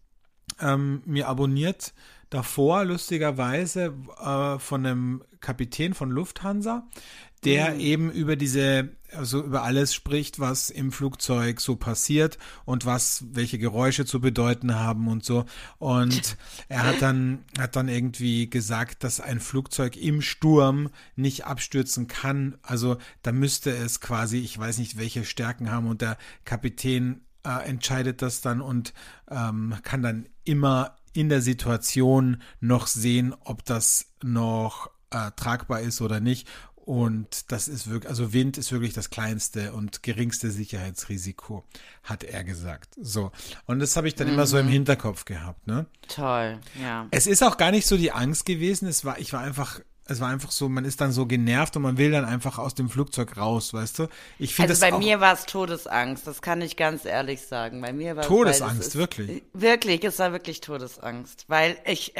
[SPEAKER 1] mir abonniert davor, lustigerweise, von einem Kapitän von Lufthansa, der eben über über alles spricht, was im Flugzeug so passiert und welche Geräusche zu bedeuten haben und so. Und er hat dann irgendwie gesagt, dass ein Flugzeug im Sturm nicht abstürzen kann. Also da müsste es quasi, ich weiß nicht, welche Stärken haben, und der Kapitän entscheidet das dann und kann dann immer in der Situation noch sehen, ob das noch tragbar ist oder nicht. Und das ist wirklich, also Wind ist wirklich das kleinste und geringste Sicherheitsrisiko, hat er gesagt. So. Und das habe ich dann immer so im Hinterkopf gehabt, ne?
[SPEAKER 2] toll, ja.
[SPEAKER 1] Es ist auch gar nicht so die Angst gewesen. Es war einfach so, man ist dann so genervt und man will dann einfach aus dem Flugzeug raus, weißt du? Ich finde
[SPEAKER 2] Also
[SPEAKER 1] das
[SPEAKER 2] bei
[SPEAKER 1] auch
[SPEAKER 2] mir war es Todesangst, das kann ich ganz ehrlich sagen. Bei mir war
[SPEAKER 1] Todesangst, wirklich.
[SPEAKER 2] Wirklich, es war wirklich Todesangst, weil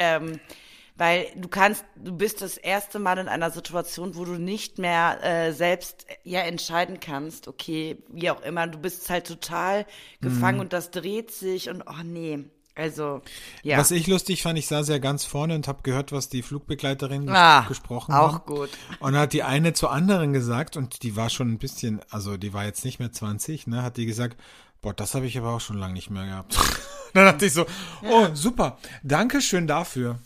[SPEAKER 2] du bist das erste Mal in einer Situation, wo du nicht mehr selbst entscheiden kannst, okay, wie auch immer, du bist halt total gefangen und das dreht sich und oh nee, also ja.
[SPEAKER 1] Was ich lustig fand, ich saß ja ganz vorne und habe gehört, was die Flugbegleiterin gesprochen
[SPEAKER 2] auch
[SPEAKER 1] haben.
[SPEAKER 2] gut.
[SPEAKER 1] Und dann hat die eine zur anderen gesagt, und die war schon ein bisschen, also die war jetzt nicht mehr 20, ne, hat die gesagt, boah, das habe ich aber auch schon lange nicht mehr gehabt. Dann dachte ich so, oh, super, danke schön dafür.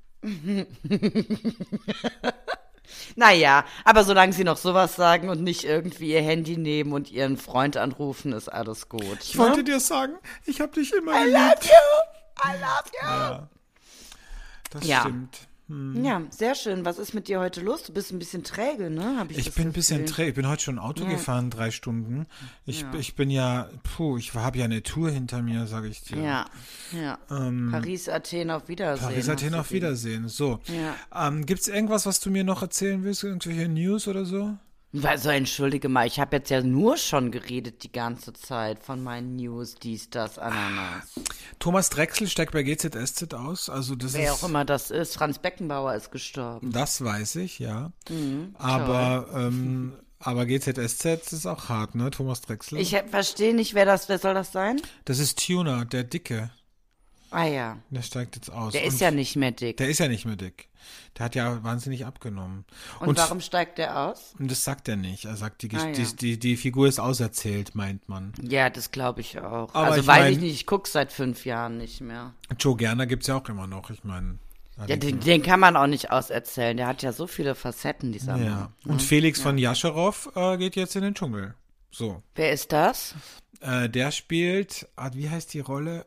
[SPEAKER 2] Naja, aber solange sie noch sowas sagen und nicht irgendwie ihr Handy nehmen und ihren Freund anrufen, ist alles gut.
[SPEAKER 1] Ich wollte dir sagen, ich habe dich immer
[SPEAKER 2] I
[SPEAKER 1] geliebt.
[SPEAKER 2] love you! I love you!
[SPEAKER 1] Ja, das
[SPEAKER 2] Ja.
[SPEAKER 1] stimmt.
[SPEAKER 2] Ja, sehr schön. Was ist mit dir heute los? Du bist ein bisschen träge, ne?
[SPEAKER 1] Ich bin ein bisschen träge. Ich bin heute schon Auto gefahren, 3 Stunden. Ich bin ja, ich habe ja eine Tour hinter mir, sage ich dir.
[SPEAKER 2] Ja. Paris, Athen, auf Wiedersehen.
[SPEAKER 1] Paris, Athen, auf Wiedersehen. So.
[SPEAKER 2] Ja.
[SPEAKER 1] Gibt's irgendwas, was du mir noch erzählen willst? Irgendwelche News oder so?
[SPEAKER 2] Also entschuldige mal, ich habe jetzt ja nur schon geredet die ganze Zeit von meinen News, dies, das, Ananas.
[SPEAKER 1] Thomas Drechsel steigt bei GZSZ aus. Also das
[SPEAKER 2] Wer auch immer das ist, Franz Beckenbauer ist gestorben.
[SPEAKER 1] Das weiß ich, ja. Aber GZSZ ist auch hart, ne? Thomas Drechsel.
[SPEAKER 2] Ich verstehe nicht, wer soll das sein?
[SPEAKER 1] Das ist Tuner, der Dicke.
[SPEAKER 2] Ah ja.
[SPEAKER 1] Der steigt jetzt aus.
[SPEAKER 2] Der ist ja nicht mehr dick.
[SPEAKER 1] Der ist ja nicht mehr dick. Der hat ja wahnsinnig abgenommen.
[SPEAKER 2] Und warum steigt der aus?
[SPEAKER 1] Und das sagt er nicht. Er sagt, die Figur ist auserzählt, meint man.
[SPEAKER 2] Ja, das glaube ich auch.
[SPEAKER 1] Aber
[SPEAKER 2] also weiß ich nicht, ich gucke seit 5 Jahren nicht mehr.
[SPEAKER 1] Joe Gerner gibt's ja auch immer noch, ich meine.
[SPEAKER 2] Ja, den kann man auch nicht auserzählen. Der hat ja so viele Facetten, dieser Mann.
[SPEAKER 1] Ja. Und Felix von Jascherow geht jetzt in den Dschungel. So.
[SPEAKER 2] Wer ist das?
[SPEAKER 1] Der spielt, wie heißt die Rolle?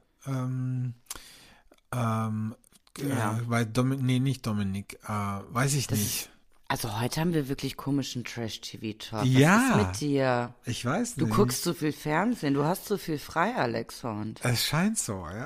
[SPEAKER 1] Nicht Dominik, weiß ich nicht.
[SPEAKER 2] Also heute haben wir wirklich komischen Trash-TV-Talk.
[SPEAKER 1] Ja.
[SPEAKER 2] Was ist mit dir?
[SPEAKER 1] Ich weiß nicht.
[SPEAKER 2] Du guckst so viel Fernsehen, du hast so viel frei, Alex Horn.
[SPEAKER 1] Es scheint so, ja.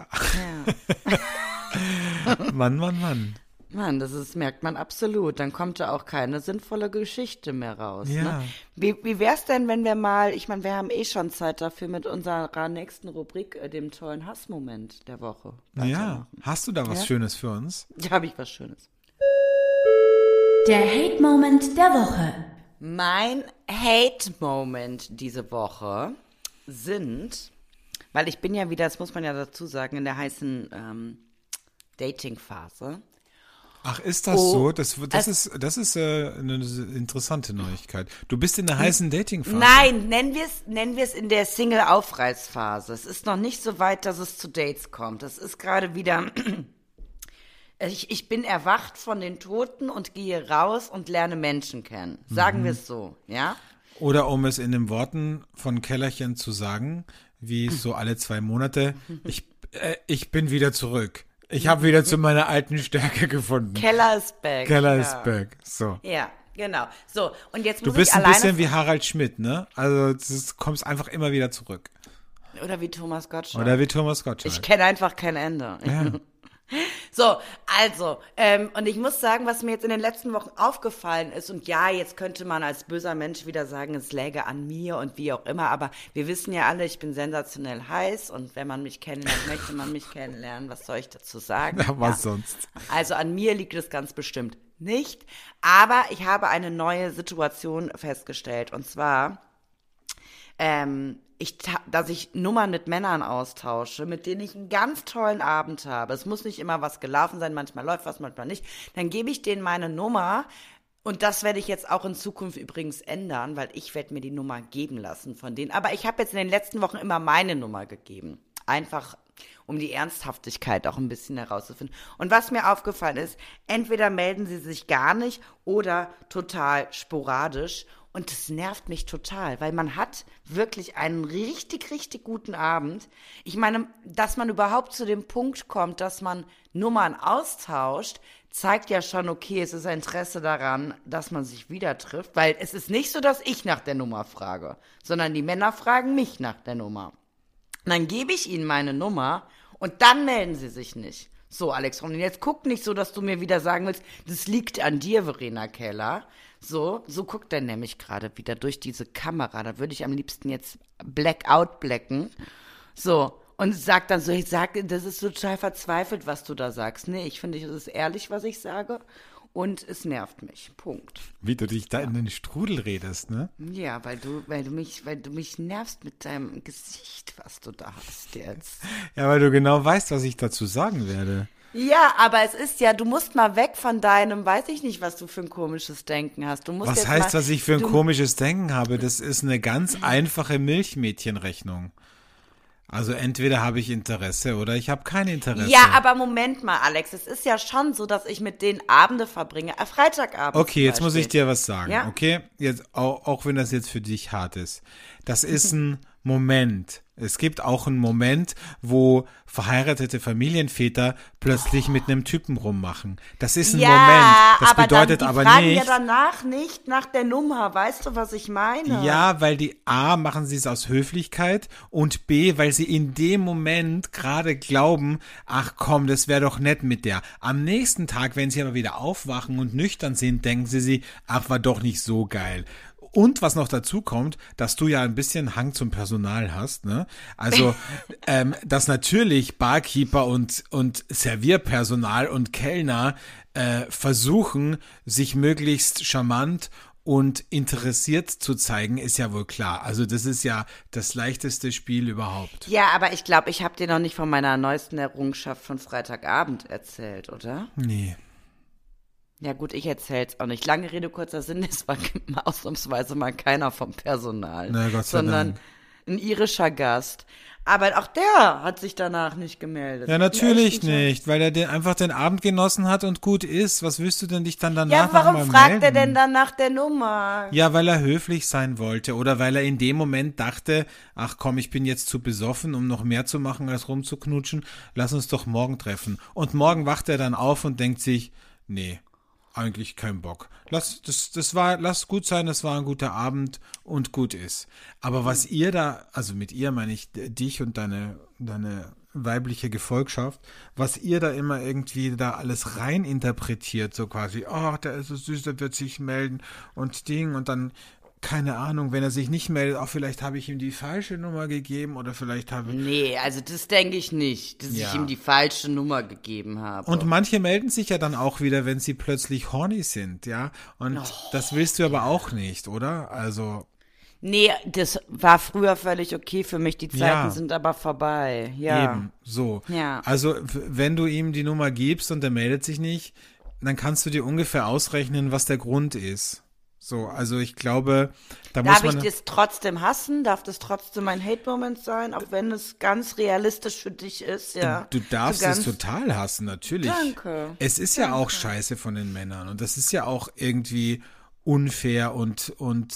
[SPEAKER 2] Ja.
[SPEAKER 1] Mann.
[SPEAKER 2] Mann, merkt man absolut. Dann kommt da auch keine sinnvolle Geschichte mehr raus.
[SPEAKER 1] Ja.
[SPEAKER 2] Ne? Wie wär's denn, wenn wir mal, ich meine, wir haben schon Zeit dafür mit unserer nächsten Rubrik, dem tollen Hassmoment der Woche.
[SPEAKER 1] Ja, hast du da was Schönes für uns?
[SPEAKER 2] Da habe ich was Schönes.
[SPEAKER 3] Der Hate-Moment der Woche.
[SPEAKER 2] Mein Hate-Moment diese Woche sind, weil ich bin ja wieder, das muss man ja dazu sagen, in der heißen Dating-Phase.
[SPEAKER 1] Ach, ist das so? Das ist eine interessante Neuigkeit. Du bist in der heißen Dating-Phase.
[SPEAKER 2] Nein, nennen wir es in der Single-Aufreißphase. Es ist noch nicht so weit, dass es zu Dates kommt. Das ist gerade wieder, ich bin erwacht von den Toten und gehe raus und lerne Menschen kennen. Sagen wir es so, ja?
[SPEAKER 1] Oder um es in den Worten von Kellerchen zu sagen, wie so alle 2 Monate, ich bin wieder zurück. Ich habe wieder zu meiner alten Stärke gefunden.
[SPEAKER 2] Keller ist back.
[SPEAKER 1] Is back. So.
[SPEAKER 2] Ja, genau. So, und jetzt
[SPEAKER 1] muss ich alleine... Du bist ein bisschen wie Harald Schmidt, ne? Also du kommst einfach immer wieder zurück.
[SPEAKER 2] Oder wie Thomas Gottschalk. Ich kenne einfach kein Ende.
[SPEAKER 1] Ja.
[SPEAKER 2] So, also, und ich muss sagen, was mir jetzt in den letzten Wochen aufgefallen ist, und ja, jetzt könnte man als böser Mensch wieder sagen, es läge an mir und wie auch immer, aber wir wissen ja alle, ich bin sensationell heiß und wenn man mich kennenlernt, möchte man mich kennenlernen, was soll ich dazu sagen?
[SPEAKER 1] Ja, was sonst? Also
[SPEAKER 2] an mir liegt es ganz bestimmt nicht, aber ich habe eine neue Situation festgestellt, und zwar, dass ich Nummern mit Männern austausche, mit denen ich einen ganz tollen Abend habe. Es muss nicht immer was gelaufen sein, manchmal läuft was, manchmal nicht. Dann gebe ich denen meine Nummer und das werde ich jetzt auch in Zukunft übrigens ändern, weil ich werde mir die Nummer geben lassen von denen. Aber ich habe jetzt in den letzten Wochen immer meine Nummer gegeben. Einfach, um die Ernsthaftigkeit auch ein bisschen herauszufinden. Und was mir aufgefallen ist, entweder melden sie sich gar nicht oder total sporadisch. Und das nervt mich total, weil man hat wirklich einen richtig, richtig guten Abend. Ich meine, dass man überhaupt zu dem Punkt kommt, dass man Nummern austauscht, zeigt ja schon, okay, es ist ein Interesse daran, dass man sich wieder trifft. Weil es ist nicht so, dass ich nach der Nummer frage, sondern die Männer fragen mich nach der Nummer. Und dann gebe ich ihnen meine Nummer und dann melden sie sich nicht. So, Alex, und jetzt guck nicht so, dass du mir wieder sagen willst, das liegt an dir, Verena Keller. So guckt er nämlich gerade wieder durch diese Kamera. Da würde ich am liebsten jetzt Blackout blacken. So, und sagt dann so, das ist total verzweifelt, was du da sagst. Nee, ich finde, es ist ehrlich, was ich sage. Und es nervt mich. Punkt.
[SPEAKER 1] Wie du dich da in den Strudel redest, ne?
[SPEAKER 2] Ja, weil du mich nervst mit deinem Gesicht, was du da hast jetzt.
[SPEAKER 1] Ja, weil du genau weißt, was ich dazu sagen werde.
[SPEAKER 2] Ja, aber es ist ja, du musst mal weg von deinem, weiß ich nicht, was du für ein komisches Denken hast.
[SPEAKER 1] Was heißt, was ich für ein komisches Denken habe? Das ist eine ganz einfache Milchmädchenrechnung. Also entweder habe ich Interesse oder ich habe kein Interesse.
[SPEAKER 2] Ja, aber Moment mal, Alex, es ist ja schon so, dass ich mit denen Abende verbringe, Freitagabend.
[SPEAKER 1] Okay, jetzt muss ich dir was sagen,
[SPEAKER 2] ja?
[SPEAKER 1] Okay? Jetzt, auch wenn das jetzt für dich hart ist. Das ist ein Moment. Es gibt auch einen Moment, wo verheiratete Familienväter plötzlich mit einem Typen rummachen. Das ist ein Moment. Das bedeutet
[SPEAKER 2] dann,
[SPEAKER 1] aber
[SPEAKER 2] die fragen
[SPEAKER 1] nicht.
[SPEAKER 2] ja danach nicht nach der Nummer. Weißt du, was ich meine?
[SPEAKER 1] Ja, weil die A, machen sie es aus Höflichkeit und B, weil sie in dem Moment gerade glauben, ach komm, das wäre doch nett mit der. Am nächsten Tag, wenn sie aber wieder aufwachen und nüchtern sind, denken sie, ach, war doch nicht so geil. Und was noch dazu kommt, dass du ja ein bisschen Hang zum Personal hast, ne? Also, dass natürlich Barkeeper und Servierpersonal und Kellner versuchen, sich möglichst charmant und interessiert zu zeigen, ist ja wohl klar. Also das ist ja das leichteste Spiel überhaupt.
[SPEAKER 2] Ja, aber ich glaube, ich habe dir noch nicht von meiner neuesten Errungenschaft von Freitagabend erzählt, oder?
[SPEAKER 1] Nee.
[SPEAKER 2] Ja gut, ich erzähl's auch nicht. Lange Rede, kurzer Sinn, es war ausnahmsweise mal keiner vom Personal,
[SPEAKER 1] Na, Gott sei
[SPEAKER 2] sondern
[SPEAKER 1] Dank.
[SPEAKER 2] ein irischer Gast. Aber auch der hat sich danach nicht gemeldet.
[SPEAKER 1] Ja, natürlich nicht, weil er einfach den Abend genossen hat und gut ist. Was willst du denn dich dann danach
[SPEAKER 2] Ja, warum
[SPEAKER 1] nochmal
[SPEAKER 2] fragt
[SPEAKER 1] melden?
[SPEAKER 2] er denn dann nach der Nummer?
[SPEAKER 1] Ja, weil er höflich sein wollte oder weil er in dem Moment dachte, ach komm, ich bin jetzt zu besoffen, um noch mehr zu machen als rumzuknutschen, lass uns doch morgen treffen. Und morgen wacht er dann auf und denkt sich, nee, eigentlich kein Bock. Lass gut sein, das war ein guter Abend und gut ist. Aber was ihr da, also mit ihr meine ich dich und deine weibliche Gefolgschaft, was ihr da immer irgendwie da alles rein interpretiert, so quasi, ach, der ist so süß, der wird sich melden und Ding und dann, keine Ahnung, wenn er sich nicht meldet, auch vielleicht habe ich ihm die falsche Nummer gegeben oder vielleicht habe ich...
[SPEAKER 2] Nee, also das denke ich nicht, dass
[SPEAKER 1] Ja.
[SPEAKER 2] ich ihm die falsche Nummer gegeben habe.
[SPEAKER 1] Und manche melden sich ja dann auch wieder, wenn sie plötzlich horny sind, ja. Und das willst du aber auch nicht, oder? Also,
[SPEAKER 2] Nee, das war früher völlig okay für mich, die Zeiten
[SPEAKER 1] Ja.
[SPEAKER 2] sind aber vorbei. Ja.
[SPEAKER 1] eben, so.
[SPEAKER 2] Ja.
[SPEAKER 1] Also, wenn du ihm die Nummer gibst und er meldet sich nicht, dann kannst du dir ungefähr ausrechnen, was der Grund ist. So, also ich glaube, da muss
[SPEAKER 2] Darf ich
[SPEAKER 1] man...
[SPEAKER 2] das trotzdem hassen? Darf das trotzdem ein Hate-Moment sein? Auch wenn es ganz realistisch für dich ist, ja.
[SPEAKER 1] Du darfst
[SPEAKER 2] So
[SPEAKER 1] es
[SPEAKER 2] ganz-
[SPEAKER 1] total hassen, natürlich.
[SPEAKER 2] Danke.
[SPEAKER 1] Es ist ja auch scheiße von den Männern und das ist ja auch irgendwie unfair und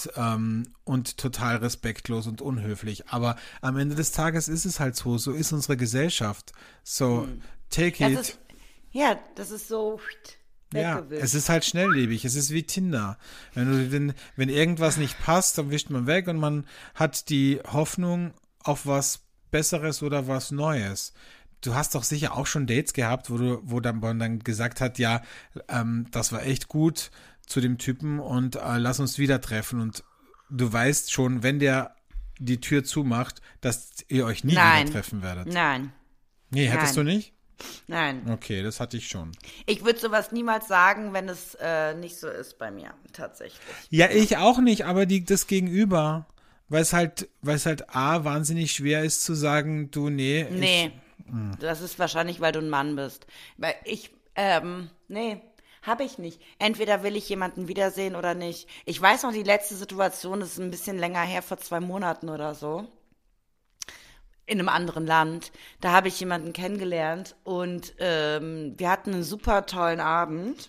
[SPEAKER 1] total respektlos und unhöflich. Aber am Ende des Tages ist es halt so ist unsere Gesellschaft. So, take it.
[SPEAKER 2] Das ist so
[SPEAKER 1] Ja,
[SPEAKER 2] weggewischt.
[SPEAKER 1] es ist halt schnelllebig. Es ist wie Tinder. Wenn irgendwas nicht passt, dann wischt man weg und man hat die Hoffnung auf was Besseres oder was Neues. Du hast doch sicher auch schon Dates gehabt, wo man dann gesagt hat, ja, das war echt gut zu dem Typen und lass uns wieder treffen. Und du weißt schon, wenn der die Tür zumacht, dass ihr euch nie wieder treffen werdet.
[SPEAKER 2] Nein,
[SPEAKER 1] Nee, hättest du nicht?
[SPEAKER 2] nein.
[SPEAKER 1] Okay, das hatte ich schon.
[SPEAKER 2] Ich würde sowas niemals sagen, wenn es nicht so ist bei mir, tatsächlich.
[SPEAKER 1] Ja, ich auch nicht, aber das Gegenüber, weil es halt A, wahnsinnig schwer ist zu sagen, du, nee.
[SPEAKER 2] Nee, das ist wahrscheinlich, weil du ein Mann bist. Weil nee, habe ich nicht. Entweder will ich jemanden wiedersehen oder nicht. Ich weiß noch, die letzte Situation, das ist ein bisschen länger her, vor 2 Monaten oder so. In einem anderen Land. Da habe ich jemanden kennengelernt und wir hatten einen super tollen Abend.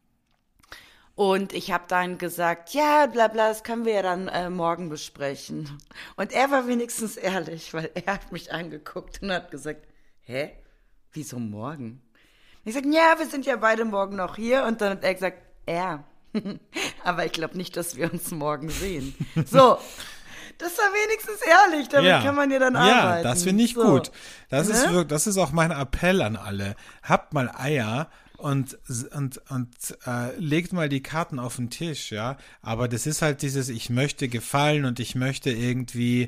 [SPEAKER 2] Und ich habe dann gesagt, ja, bla bla, das können wir ja dann morgen besprechen. Und er war wenigstens ehrlich, weil er hat mich angeguckt und hat gesagt, hä? Wieso morgen? Ich sag, ja, wir sind ja beide morgen noch hier. Und dann hat er gesagt, ja, aber ich glaube nicht, dass wir uns morgen sehen. So, das war wenigstens ehrlich, damit kann man ja dann arbeiten.
[SPEAKER 1] Ja, das finde ich
[SPEAKER 2] so.
[SPEAKER 1] gut. Das
[SPEAKER 2] Ne?
[SPEAKER 1] ist wirklich, das ist auch mein Appell an alle. Habt mal Eier und legt mal die Karten auf den Tisch, ja. Aber das ist halt dieses, ich möchte gefallen und ich möchte irgendwie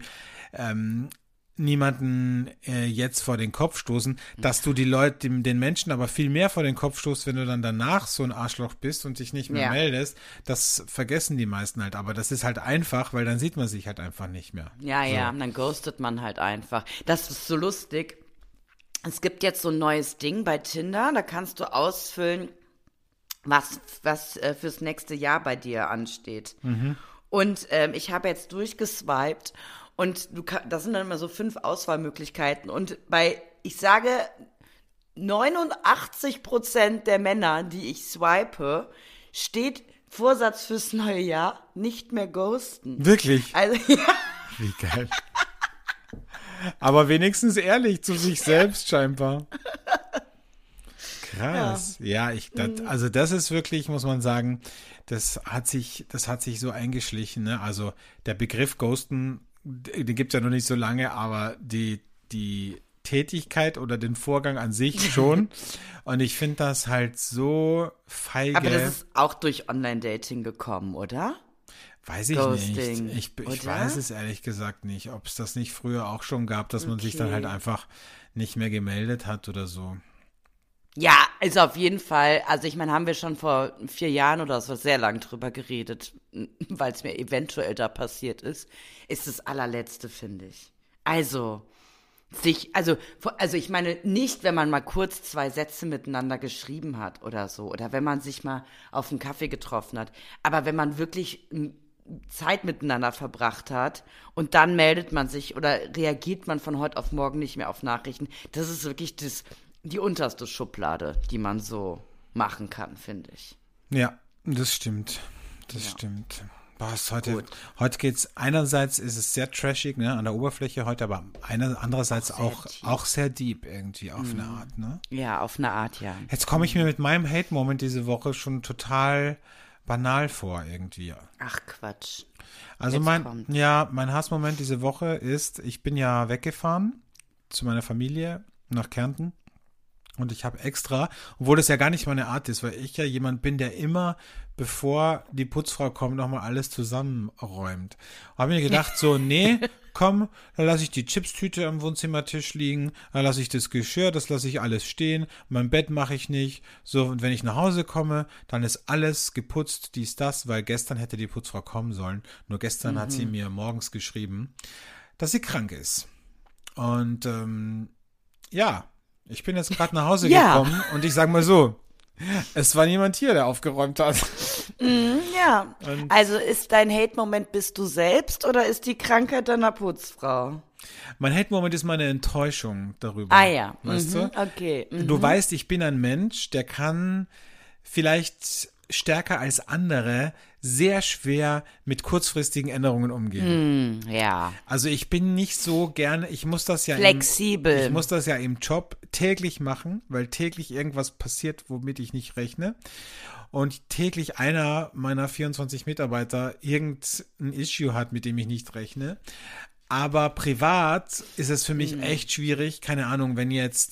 [SPEAKER 1] niemanden jetzt vor den Kopf stoßen, dass du den Menschen aber viel mehr vor den Kopf stoßt, wenn du dann danach so ein Arschloch bist und dich nicht mehr meldest. Das vergessen die meisten halt. Aber das ist halt einfach, weil dann sieht man sich halt einfach nicht mehr.
[SPEAKER 2] Ja, ja, dann ghostet man halt einfach. Das ist so lustig. Es gibt jetzt so ein neues Ding bei Tinder, da kannst du ausfüllen, was fürs nächste Jahr bei dir ansteht. Und ich habe jetzt durchgeswiped und das sind dann immer so 5 Auswahlmöglichkeiten. Und ich sage, 89% der Männer, die ich swipe, steht Vorsatz fürs neue Jahr, nicht mehr ghosten.
[SPEAKER 1] Wirklich?
[SPEAKER 2] Also, ja.
[SPEAKER 1] Wie geil. Aber wenigstens ehrlich zu sich selbst scheinbar. Krass. Ja, also das ist wirklich, muss man sagen, das hat sich so eingeschlichen, ne? Also der Begriff Ghosten, den gibt es ja noch nicht so lange, aber die Tätigkeit oder den Vorgang an sich schon. Und ich finde das halt so feige.
[SPEAKER 2] Aber das ist auch durch Online-Dating gekommen, oder?
[SPEAKER 1] Weiß ich
[SPEAKER 2] Ghosting,
[SPEAKER 1] nicht. Ich weiß es ehrlich gesagt nicht, ob es das nicht früher auch schon gab, dass man sich dann halt einfach nicht mehr gemeldet hat oder so.
[SPEAKER 2] Ja, also auf jeden Fall. Also ich meine, haben wir schon vor 4 Jahren oder so sehr lang drüber geredet, weil es mir eventuell da passiert ist das allerletzte, finde ich. Also ich meine nicht, wenn man mal kurz 2 Sätze miteinander geschrieben hat oder so, oder wenn man sich mal auf einen Kaffee getroffen hat, aber wenn man wirklich Zeit miteinander verbracht hat und dann meldet man sich oder reagiert man von heute auf morgen nicht mehr auf Nachrichten, das ist wirklich die unterste Schublade, die man so machen kann, finde ich.
[SPEAKER 1] Ja, das stimmt. Das stimmt. Boah, heute geht's, einerseits ist es sehr trashig, ne, an der Oberfläche heute, aber andererseits auch sehr deep irgendwie auf eine Art, ne?
[SPEAKER 2] Ja, auf eine Art, ja.
[SPEAKER 1] Jetzt komme ich mir mit meinem Hate-Moment diese Woche schon total banal vor irgendwie.
[SPEAKER 2] Ach, Quatsch.
[SPEAKER 1] Also mein Hassmoment diese Woche ist, ich bin ja weggefahren zu meiner Familie nach Kärnten. Und ich habe extra, obwohl das ja gar nicht meine Art ist, weil ich ja jemand bin, der immer, bevor die Putzfrau kommt, nochmal alles zusammenräumt. Habe mir gedacht, so, nee, komm, dann lasse ich die Chipstüte am Wohnzimmertisch liegen, dann lasse ich das Geschirr, das lasse ich alles stehen, mein Bett mache ich nicht. So, und wenn ich nach Hause komme, dann ist alles geputzt, dies, das, weil gestern hätte die Putzfrau kommen sollen. Nur gestern hat sie mir morgens geschrieben, dass sie krank ist. Und ich bin jetzt gerade nach Hause gekommen und ich sage mal so, es war niemand hier, der aufgeräumt hat.
[SPEAKER 2] Ja, also ist dein Hate-Moment, bist du selbst oder ist die Krankheit deiner Putzfrau?
[SPEAKER 1] Mein Hate-Moment ist meine Enttäuschung darüber.
[SPEAKER 2] Ah ja,
[SPEAKER 1] weißt du?
[SPEAKER 2] Okay.
[SPEAKER 1] Du weißt, ich bin ein Mensch, der kann vielleicht stärker als andere sehr schwer mit kurzfristigen Änderungen umgehen.
[SPEAKER 2] Ja.
[SPEAKER 1] Also ich bin nicht so gerne, ich muss das ja
[SPEAKER 2] flexibel.
[SPEAKER 1] Ich muss das ja im Job täglich machen, weil täglich irgendwas passiert, womit ich nicht rechne. Und täglich einer meiner 24 Mitarbeiter irgendein Issue hat, mit dem ich nicht rechne. Aber privat ist es für mich echt schwierig. Keine Ahnung, wenn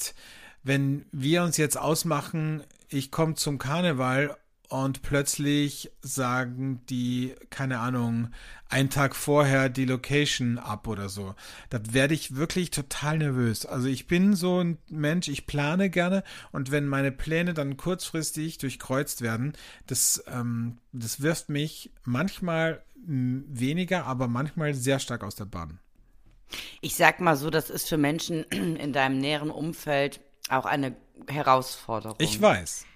[SPEAKER 1] wir uns jetzt ausmachen, ich komme zum Karneval und plötzlich sagen die, keine Ahnung, einen Tag vorher die Location ab oder so. Da werde ich wirklich total nervös. Also ich bin so ein Mensch, ich plane gerne und wenn meine Pläne dann kurzfristig durchkreuzt werden, das wirft mich manchmal weniger, aber manchmal sehr stark aus der Bahn.
[SPEAKER 2] Ich sag mal so, das ist für Menschen in deinem näheren Umfeld auch eine Herausforderung.
[SPEAKER 1] Ich weiß.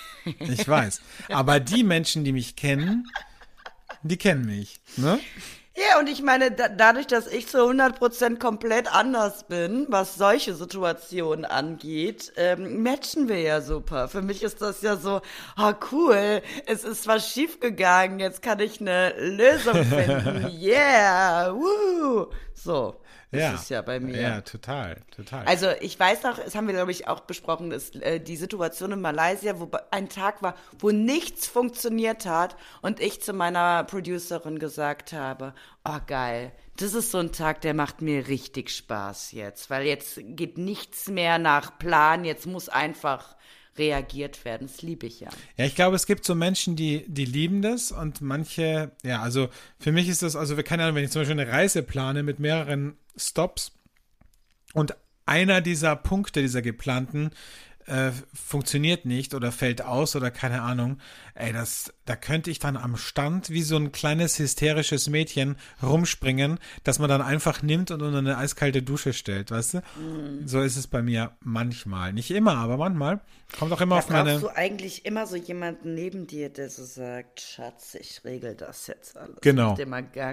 [SPEAKER 1] Aber die Menschen, die mich kennen, die kennen mich, ne?
[SPEAKER 2] Ja, und ich meine, dadurch, dass ich zu 100% komplett anders bin, was solche Situationen angeht, matchen wir ja super. Für mich ist das ja so, cool, es ist was schiefgegangen, jetzt kann ich eine Lösung finden. Yeah, woo. So. Das ist ja bei mir.
[SPEAKER 1] Ja, total.
[SPEAKER 2] Also ich weiß noch, das haben wir, glaube ich, auch besprochen, dass die Situation in Malaysia, wo ein Tag war, wo nichts funktioniert hat und ich zu meiner Producerin gesagt habe, oh geil, das ist so ein Tag, der macht mir richtig Spaß jetzt, weil jetzt geht nichts mehr nach Plan, jetzt muss einfach reagiert werden. Das liebe ich ja.
[SPEAKER 1] Ja, ich glaube, es gibt so Menschen, die lieben das und manche, ja, also für mich ist das, also keine Ahnung, wenn ich zum Beispiel eine Reise plane mit mehreren Stops und einer dieser Punkte, dieser geplanten, funktioniert nicht oder fällt aus oder keine Ahnung, da könnte ich dann am Stand wie so ein kleines hysterisches Mädchen rumspringen, dass man dann einfach nimmt und unter eine eiskalte Dusche stellt, weißt du? So ist es bei mir manchmal. Nicht immer, aber manchmal. Kommt auch immer auf meine...
[SPEAKER 2] Brauchst du eigentlich immer so jemanden neben dir, der so sagt, Schatz, ich regel das jetzt alles.
[SPEAKER 1] Genau.
[SPEAKER 2] Mach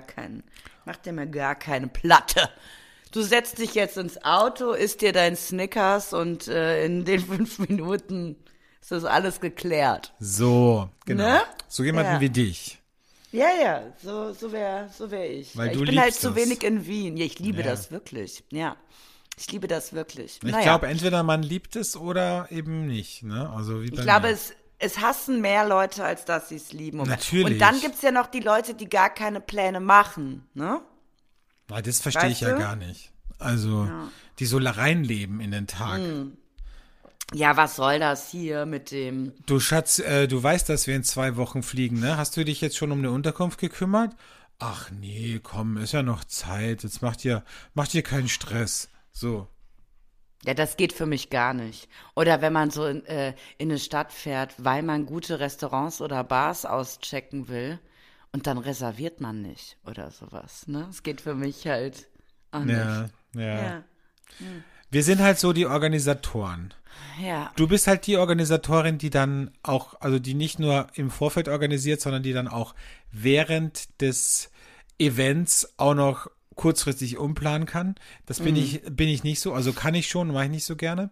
[SPEAKER 2] dir mal gar keine Platte. Du setzt dich jetzt ins Auto, isst dir dein Snickers und in den 5 Minuten ist das alles geklärt.
[SPEAKER 1] So, genau.
[SPEAKER 2] Ne?
[SPEAKER 1] So jemanden wie dich.
[SPEAKER 2] Ja, so wär ich.
[SPEAKER 1] Weil
[SPEAKER 2] ich
[SPEAKER 1] du
[SPEAKER 2] bin halt
[SPEAKER 1] liebst
[SPEAKER 2] zu
[SPEAKER 1] das.
[SPEAKER 2] wenig in Wien. Ja, ich liebe
[SPEAKER 1] Ja.
[SPEAKER 2] das wirklich. Ja, ich liebe das wirklich.
[SPEAKER 1] Ich
[SPEAKER 2] Naja.
[SPEAKER 1] glaube, entweder man liebt es oder eben nicht, ne? Also wie bei
[SPEAKER 2] Ich glaube,
[SPEAKER 1] mir.
[SPEAKER 2] es hassen mehr Leute, als dass sie es lieben.
[SPEAKER 1] Natürlich.
[SPEAKER 2] Und dann gibt's ja noch die Leute, die gar keine Pläne machen, ne?
[SPEAKER 1] Na, das verstehe ich
[SPEAKER 2] Weißt
[SPEAKER 1] ja
[SPEAKER 2] du?
[SPEAKER 1] gar nicht. Also, die so reinleben in den Tag.
[SPEAKER 2] Ja, was soll das hier mit dem...
[SPEAKER 1] Du Schatz, du weißt, dass wir in 2 Wochen fliegen, ne? Hast du dich jetzt schon um eine Unterkunft gekümmert? Ach nee, komm, ist ja noch Zeit. Jetzt macht ihr keinen Stress. So.
[SPEAKER 2] Ja, das geht für mich gar nicht. Oder wenn man so in eine Stadt fährt, weil man gute Restaurants oder Bars auschecken will und dann reserviert man nicht oder sowas, ne? Es geht für mich halt auch nicht.
[SPEAKER 1] Ja. Wir sind halt so die Organisatoren.
[SPEAKER 2] Ja.
[SPEAKER 1] Du bist halt die Organisatorin, die dann auch, also die nicht nur im Vorfeld organisiert, sondern die dann auch während des Events auch noch kurzfristig umplanen kann. Das bin ich nicht so, also kann ich schon, mache ich nicht so gerne.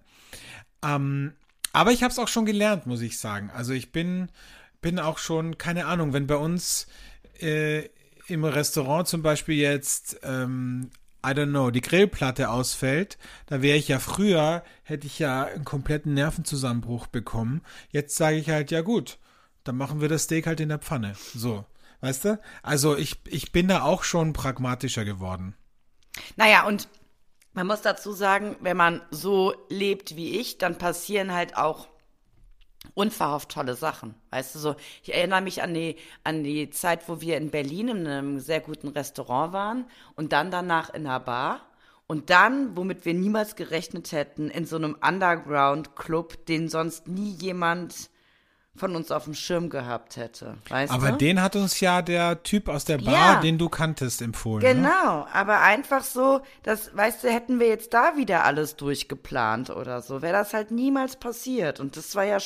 [SPEAKER 1] Aber ich habe es auch schon gelernt, muss ich sagen. Also ich bin auch schon, keine Ahnung, wenn bei uns im Restaurant zum Beispiel jetzt I don't know, die Grillplatte ausfällt, da wäre ich ja früher, hätte ich ja einen kompletten Nervenzusammenbruch bekommen. Jetzt sage ich halt, ja gut, dann machen wir das Steak halt in der Pfanne. So, weißt du? Also ich bin da auch schon pragmatischer geworden.
[SPEAKER 2] Naja, und man muss dazu sagen, wenn man so lebt wie ich, dann passieren halt auch unverhofft tolle Sachen. Weißt du, so, ich erinnere mich an die Zeit, wo wir in Berlin in einem sehr guten Restaurant waren und dann danach in einer Bar und dann, womit wir niemals gerechnet hätten, in so einem Underground-Club, den sonst nie jemand von uns auf dem Schirm gehabt hätte. Weißt
[SPEAKER 1] Aber
[SPEAKER 2] du?
[SPEAKER 1] den hat uns ja der Typ aus der Bar,
[SPEAKER 2] Ja.
[SPEAKER 1] den du kanntest, empfohlen. Ne?
[SPEAKER 2] Genau, aber einfach so, das, weißt du, hätten wir jetzt da wieder alles durchgeplant oder so, wäre das halt niemals passiert. Und das war ja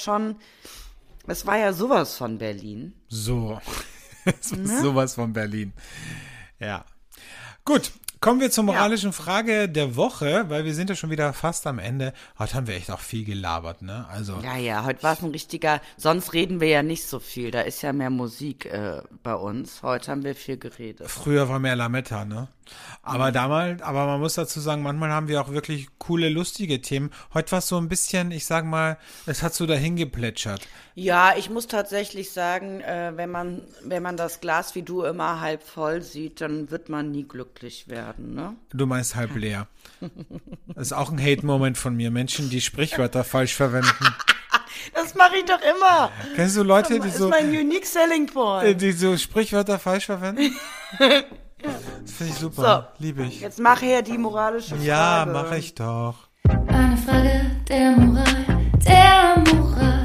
[SPEAKER 2] sowas von Berlin.
[SPEAKER 1] So. Das ist sowas von Berlin. Ja. Gut, kommen wir zur moralischen Frage der Woche, weil wir sind ja schon wieder fast am Ende. Heute haben wir echt auch viel gelabert, ne? Also.
[SPEAKER 2] Ja, heute war es ein richtiger, sonst reden wir ja nicht so viel, da ist ja mehr Musik bei uns. Heute haben wir viel geredet.
[SPEAKER 1] Früher war mehr Lametta, ne? Aber man muss dazu sagen, manchmal haben wir auch wirklich coole, lustige Themen. Heute war es so ein bisschen, ich sag mal, es hat so dahin geplätschert.
[SPEAKER 2] Ja, ich muss tatsächlich sagen, wenn man das Glas wie du immer halb voll sieht, dann wird man nie glücklich werden, ne?
[SPEAKER 1] Du meinst halb leer. Das ist auch ein Hate-Moment von mir. Menschen, die Sprichwörter falsch verwenden.
[SPEAKER 2] Das mache ich doch immer.
[SPEAKER 1] Kennst du Leute,
[SPEAKER 2] Das
[SPEAKER 1] die
[SPEAKER 2] ist
[SPEAKER 1] so,
[SPEAKER 2] mein unique selling point.
[SPEAKER 1] die so Sprichwörter falsch verwenden? Das finde ich super. Liebe ich.
[SPEAKER 2] Jetzt mach her die moralische Frage.
[SPEAKER 1] Ja, mache ich doch.
[SPEAKER 3] Eine Frage der Moral, der Moral.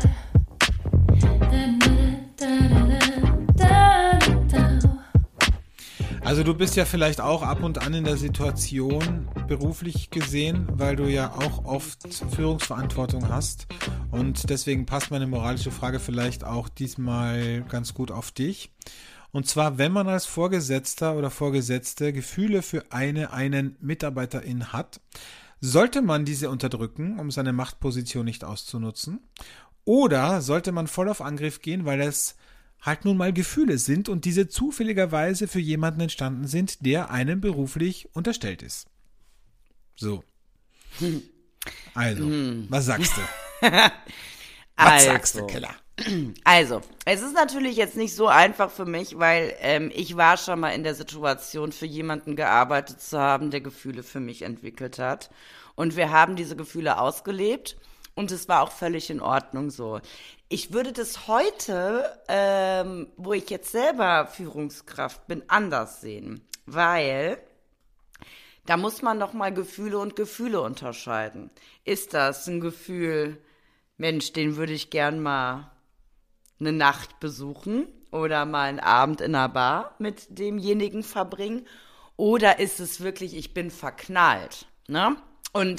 [SPEAKER 1] Also du bist ja vielleicht auch ab und an in der Situation, beruflich gesehen, weil du ja auch oft Führungsverantwortung hast. Und deswegen passt meine moralische Frage vielleicht auch diesmal ganz gut auf dich. Und zwar, wenn man als Vorgesetzter oder Vorgesetzte Gefühle für einen Mitarbeiterin hat, sollte man diese unterdrücken, um seine Machtposition nicht auszunutzen? Oder sollte man voll auf Angriff gehen, weil es halt nun mal Gefühle sind und diese zufälligerweise für jemanden entstanden sind, der einem beruflich unterstellt ist? So. Also, was sagst du? Was sagst du, Killer?
[SPEAKER 2] Also, es ist natürlich jetzt nicht so einfach für mich, weil ich war schon mal in der Situation, für jemanden gearbeitet zu haben, der Gefühle für mich entwickelt hat. Und wir haben diese Gefühle ausgelebt und es war auch völlig in Ordnung so. Ich würde das heute, wo ich jetzt selber Führungskraft bin, anders sehen, weil da muss man noch mal Gefühle und Gefühle unterscheiden. Ist das ein Gefühl, Mensch, den würde ich gern mal eine Nacht besuchen oder mal einen Abend in einer Bar mit demjenigen verbringen? Oder ist es wirklich, ich bin verknallt, ne? Und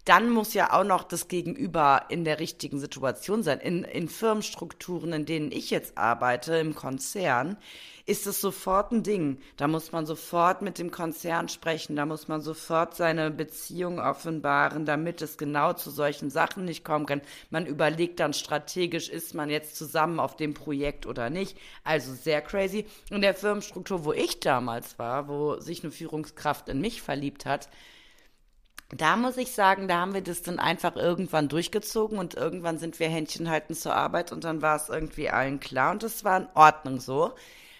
[SPEAKER 2] dann muss ja auch noch das Gegenüber in der richtigen Situation sein. In Firmenstrukturen, in denen ich jetzt arbeite, im Konzern, ist es sofort ein Ding. Da muss man sofort mit dem Konzern sprechen, da muss man sofort seine Beziehung offenbaren, damit es genau zu solchen Sachen nicht kommen kann. Man überlegt dann strategisch, ist man jetzt zusammen auf dem Projekt oder nicht. Also sehr crazy. In der Firmenstruktur, wo ich damals war, wo sich eine Führungskraft in mich verliebt hat, da muss ich sagen, da haben wir das dann einfach irgendwann durchgezogen und irgendwann sind wir Händchen halten zur Arbeit und dann war es irgendwie allen klar und es war in Ordnung so.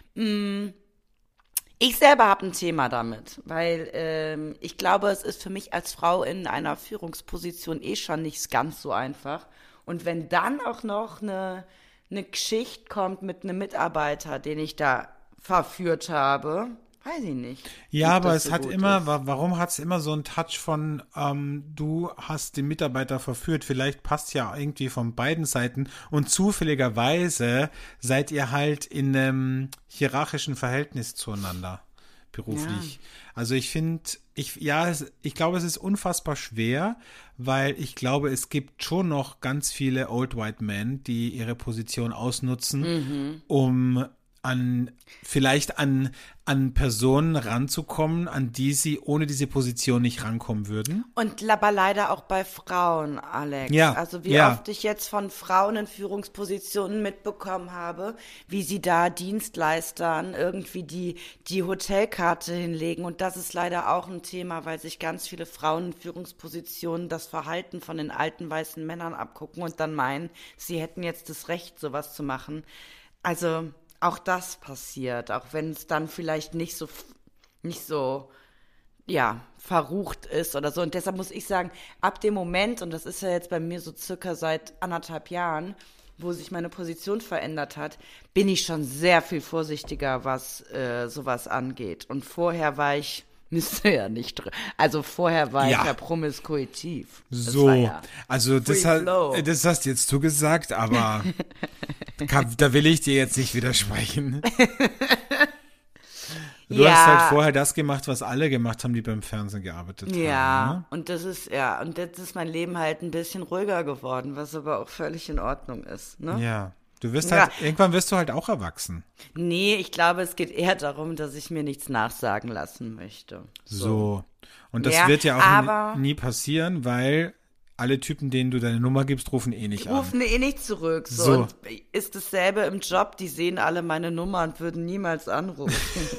[SPEAKER 2] Ich selber habe ein Thema damit, weil ich glaube, es ist für mich als Frau in einer Führungsposition schon nicht ganz so einfach. Und wenn dann auch noch eine Geschichte kommt mit einem Mitarbeiter, den ich da verführt habe, weiß ich nicht.
[SPEAKER 1] Ja, aber es
[SPEAKER 2] so
[SPEAKER 1] hat
[SPEAKER 2] gut
[SPEAKER 1] immer,
[SPEAKER 2] ist.
[SPEAKER 1] warum hat es immer so einen Touch von, du hast den Mitarbeiter verführt, vielleicht passt ja irgendwie von beiden Seiten und zufälligerweise seid ihr halt in einem hierarchischen Verhältnis zueinander, beruflich.
[SPEAKER 2] Ja.
[SPEAKER 1] Also ich finde, ich glaube, es ist unfassbar schwer, weil ich glaube, es gibt schon noch ganz viele Old White Men, die ihre Position ausnutzen, um vielleicht an Personen ranzukommen, an die sie ohne diese Position nicht rankommen würden.
[SPEAKER 2] Und aber leider auch bei Frauen, Alex.
[SPEAKER 1] Ja,
[SPEAKER 2] Also wie oft ich jetzt von Frauen in Führungspositionen mitbekommen habe, wie sie da Dienstleistern irgendwie die Hotelkarte hinlegen. Und das ist leider auch ein Thema, weil sich ganz viele Frauen in Führungspositionen das Verhalten von den alten weißen Männern abgucken und dann meinen, sie hätten jetzt das Recht, sowas zu machen. Also auch das passiert, auch wenn es dann vielleicht nicht so, ja, verrucht ist oder so. Und deshalb muss ich sagen, ab dem Moment, und das ist ja jetzt bei mir so circa seit 1,5 Jahren, wo sich meine Position verändert hat, bin ich schon sehr viel vorsichtiger, was sowas angeht. Und vorher war ich, müsste ja nicht drin. Also vorher war ich ja promiskuitiv.
[SPEAKER 1] So, also das hast jetzt du gesagt, aber da will ich dir jetzt nicht widersprechen. Du hast halt vorher das gemacht, was alle gemacht haben, die beim Fernsehen gearbeitet haben. Ne?
[SPEAKER 2] Und das ist mein Leben halt ein bisschen ruhiger geworden, was aber auch völlig in Ordnung ist. Ne?
[SPEAKER 1] Ja. Du wirst halt, irgendwann wirst du halt auch erwachsen.
[SPEAKER 2] Nee, ich glaube, es geht eher darum, dass ich mir nichts nachsagen lassen möchte.
[SPEAKER 1] So. Und das wird ja auch nie passieren, weil alle Typen, denen du deine Nummer gibst, rufen eh nicht an.
[SPEAKER 2] Rufen eh nicht zurück. So. Und ist dasselbe im Job, die sehen alle meine Nummer und würden niemals anrufen.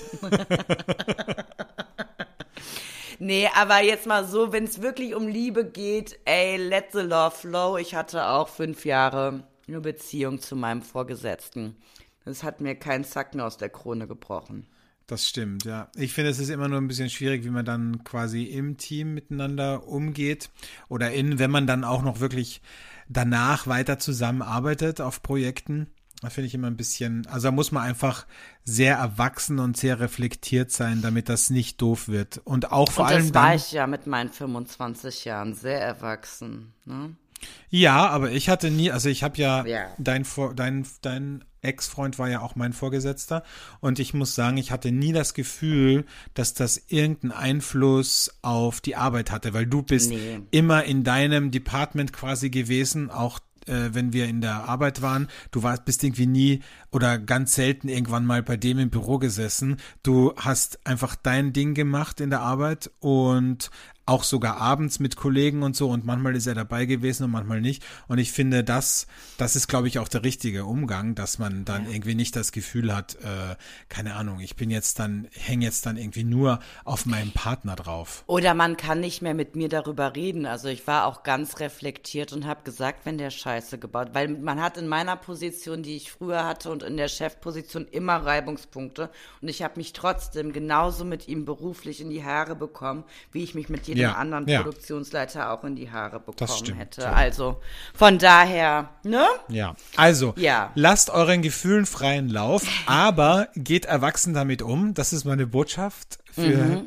[SPEAKER 2] Nee, aber jetzt mal so, wenn es wirklich um Liebe geht, let the love flow. Ich hatte auch 5 Jahre eine Beziehung zu meinem Vorgesetzten. Das hat mir keinen Zacken aus der Krone gebrochen.
[SPEAKER 1] Das stimmt, ja. Ich finde, es ist immer nur ein bisschen schwierig, wie man dann quasi im Team miteinander umgeht oder wenn man dann auch noch wirklich danach weiter zusammenarbeitet auf Projekten. Da finde ich immer ein bisschen, also da muss man einfach sehr erwachsen und sehr reflektiert sein, damit das nicht doof wird. Und auch vor allem
[SPEAKER 2] das war ich ja mit meinen 25 Jahren sehr erwachsen, ne?
[SPEAKER 1] Ja, aber ich hatte nie, also ich habe ja, dein Ex-Freund war ja auch mein Vorgesetzter und ich muss sagen, ich hatte nie das Gefühl, dass das irgendeinen Einfluss auf die Arbeit hatte, weil du bist immer in deinem Department quasi gewesen, auch wenn wir in der Arbeit waren, bist irgendwie nie oder ganz selten irgendwann mal bei dem im Büro gesessen. Du hast einfach dein Ding gemacht in der Arbeit und auch sogar abends mit Kollegen und so und manchmal ist er dabei gewesen und manchmal nicht. Und ich finde, das ist, glaube ich, auch der richtige Umgang, dass man dann irgendwie nicht das Gefühl hat, keine Ahnung, hänge jetzt dann irgendwie nur auf meinem Partner drauf.
[SPEAKER 2] Oder man kann nicht mehr mit mir darüber reden. Also ich war auch ganz reflektiert und habe gesagt, wenn der Scheiße gebaut, weil man hat in meiner Position, die ich früher hatte und in der Chefposition immer Reibungspunkte und ich habe mich trotzdem genauso mit ihm beruflich in die Haare bekommen, wie ich mich mit jedem anderen Produktionsleiter auch in die Haare bekommen hätte. Ja. Also von daher, ne?
[SPEAKER 1] Ja, also lasst euren Gefühlen freien Lauf, aber geht erwachsen damit um. Das ist meine Botschaft für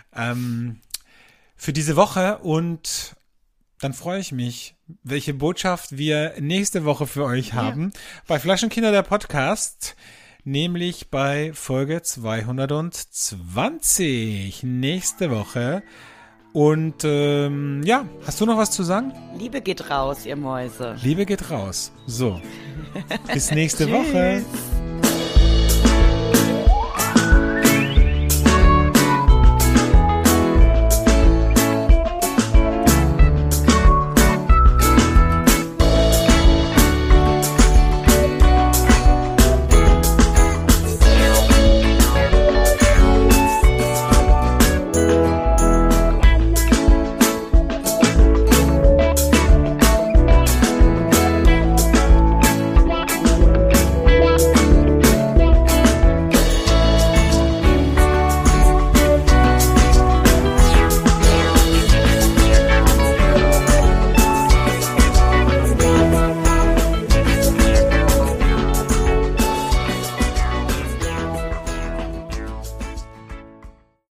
[SPEAKER 1] diese Woche und dann freue ich mich, welche Botschaft wir nächste Woche für euch haben. Bei Flaschenkinder der Podcast, nämlich bei Folge 220. Nächste Woche. Und ja, hast du noch was zu sagen?
[SPEAKER 2] Liebe geht raus, ihr Mäuse.
[SPEAKER 1] Liebe geht raus. So, bis nächste Woche.
[SPEAKER 2] Tschüss.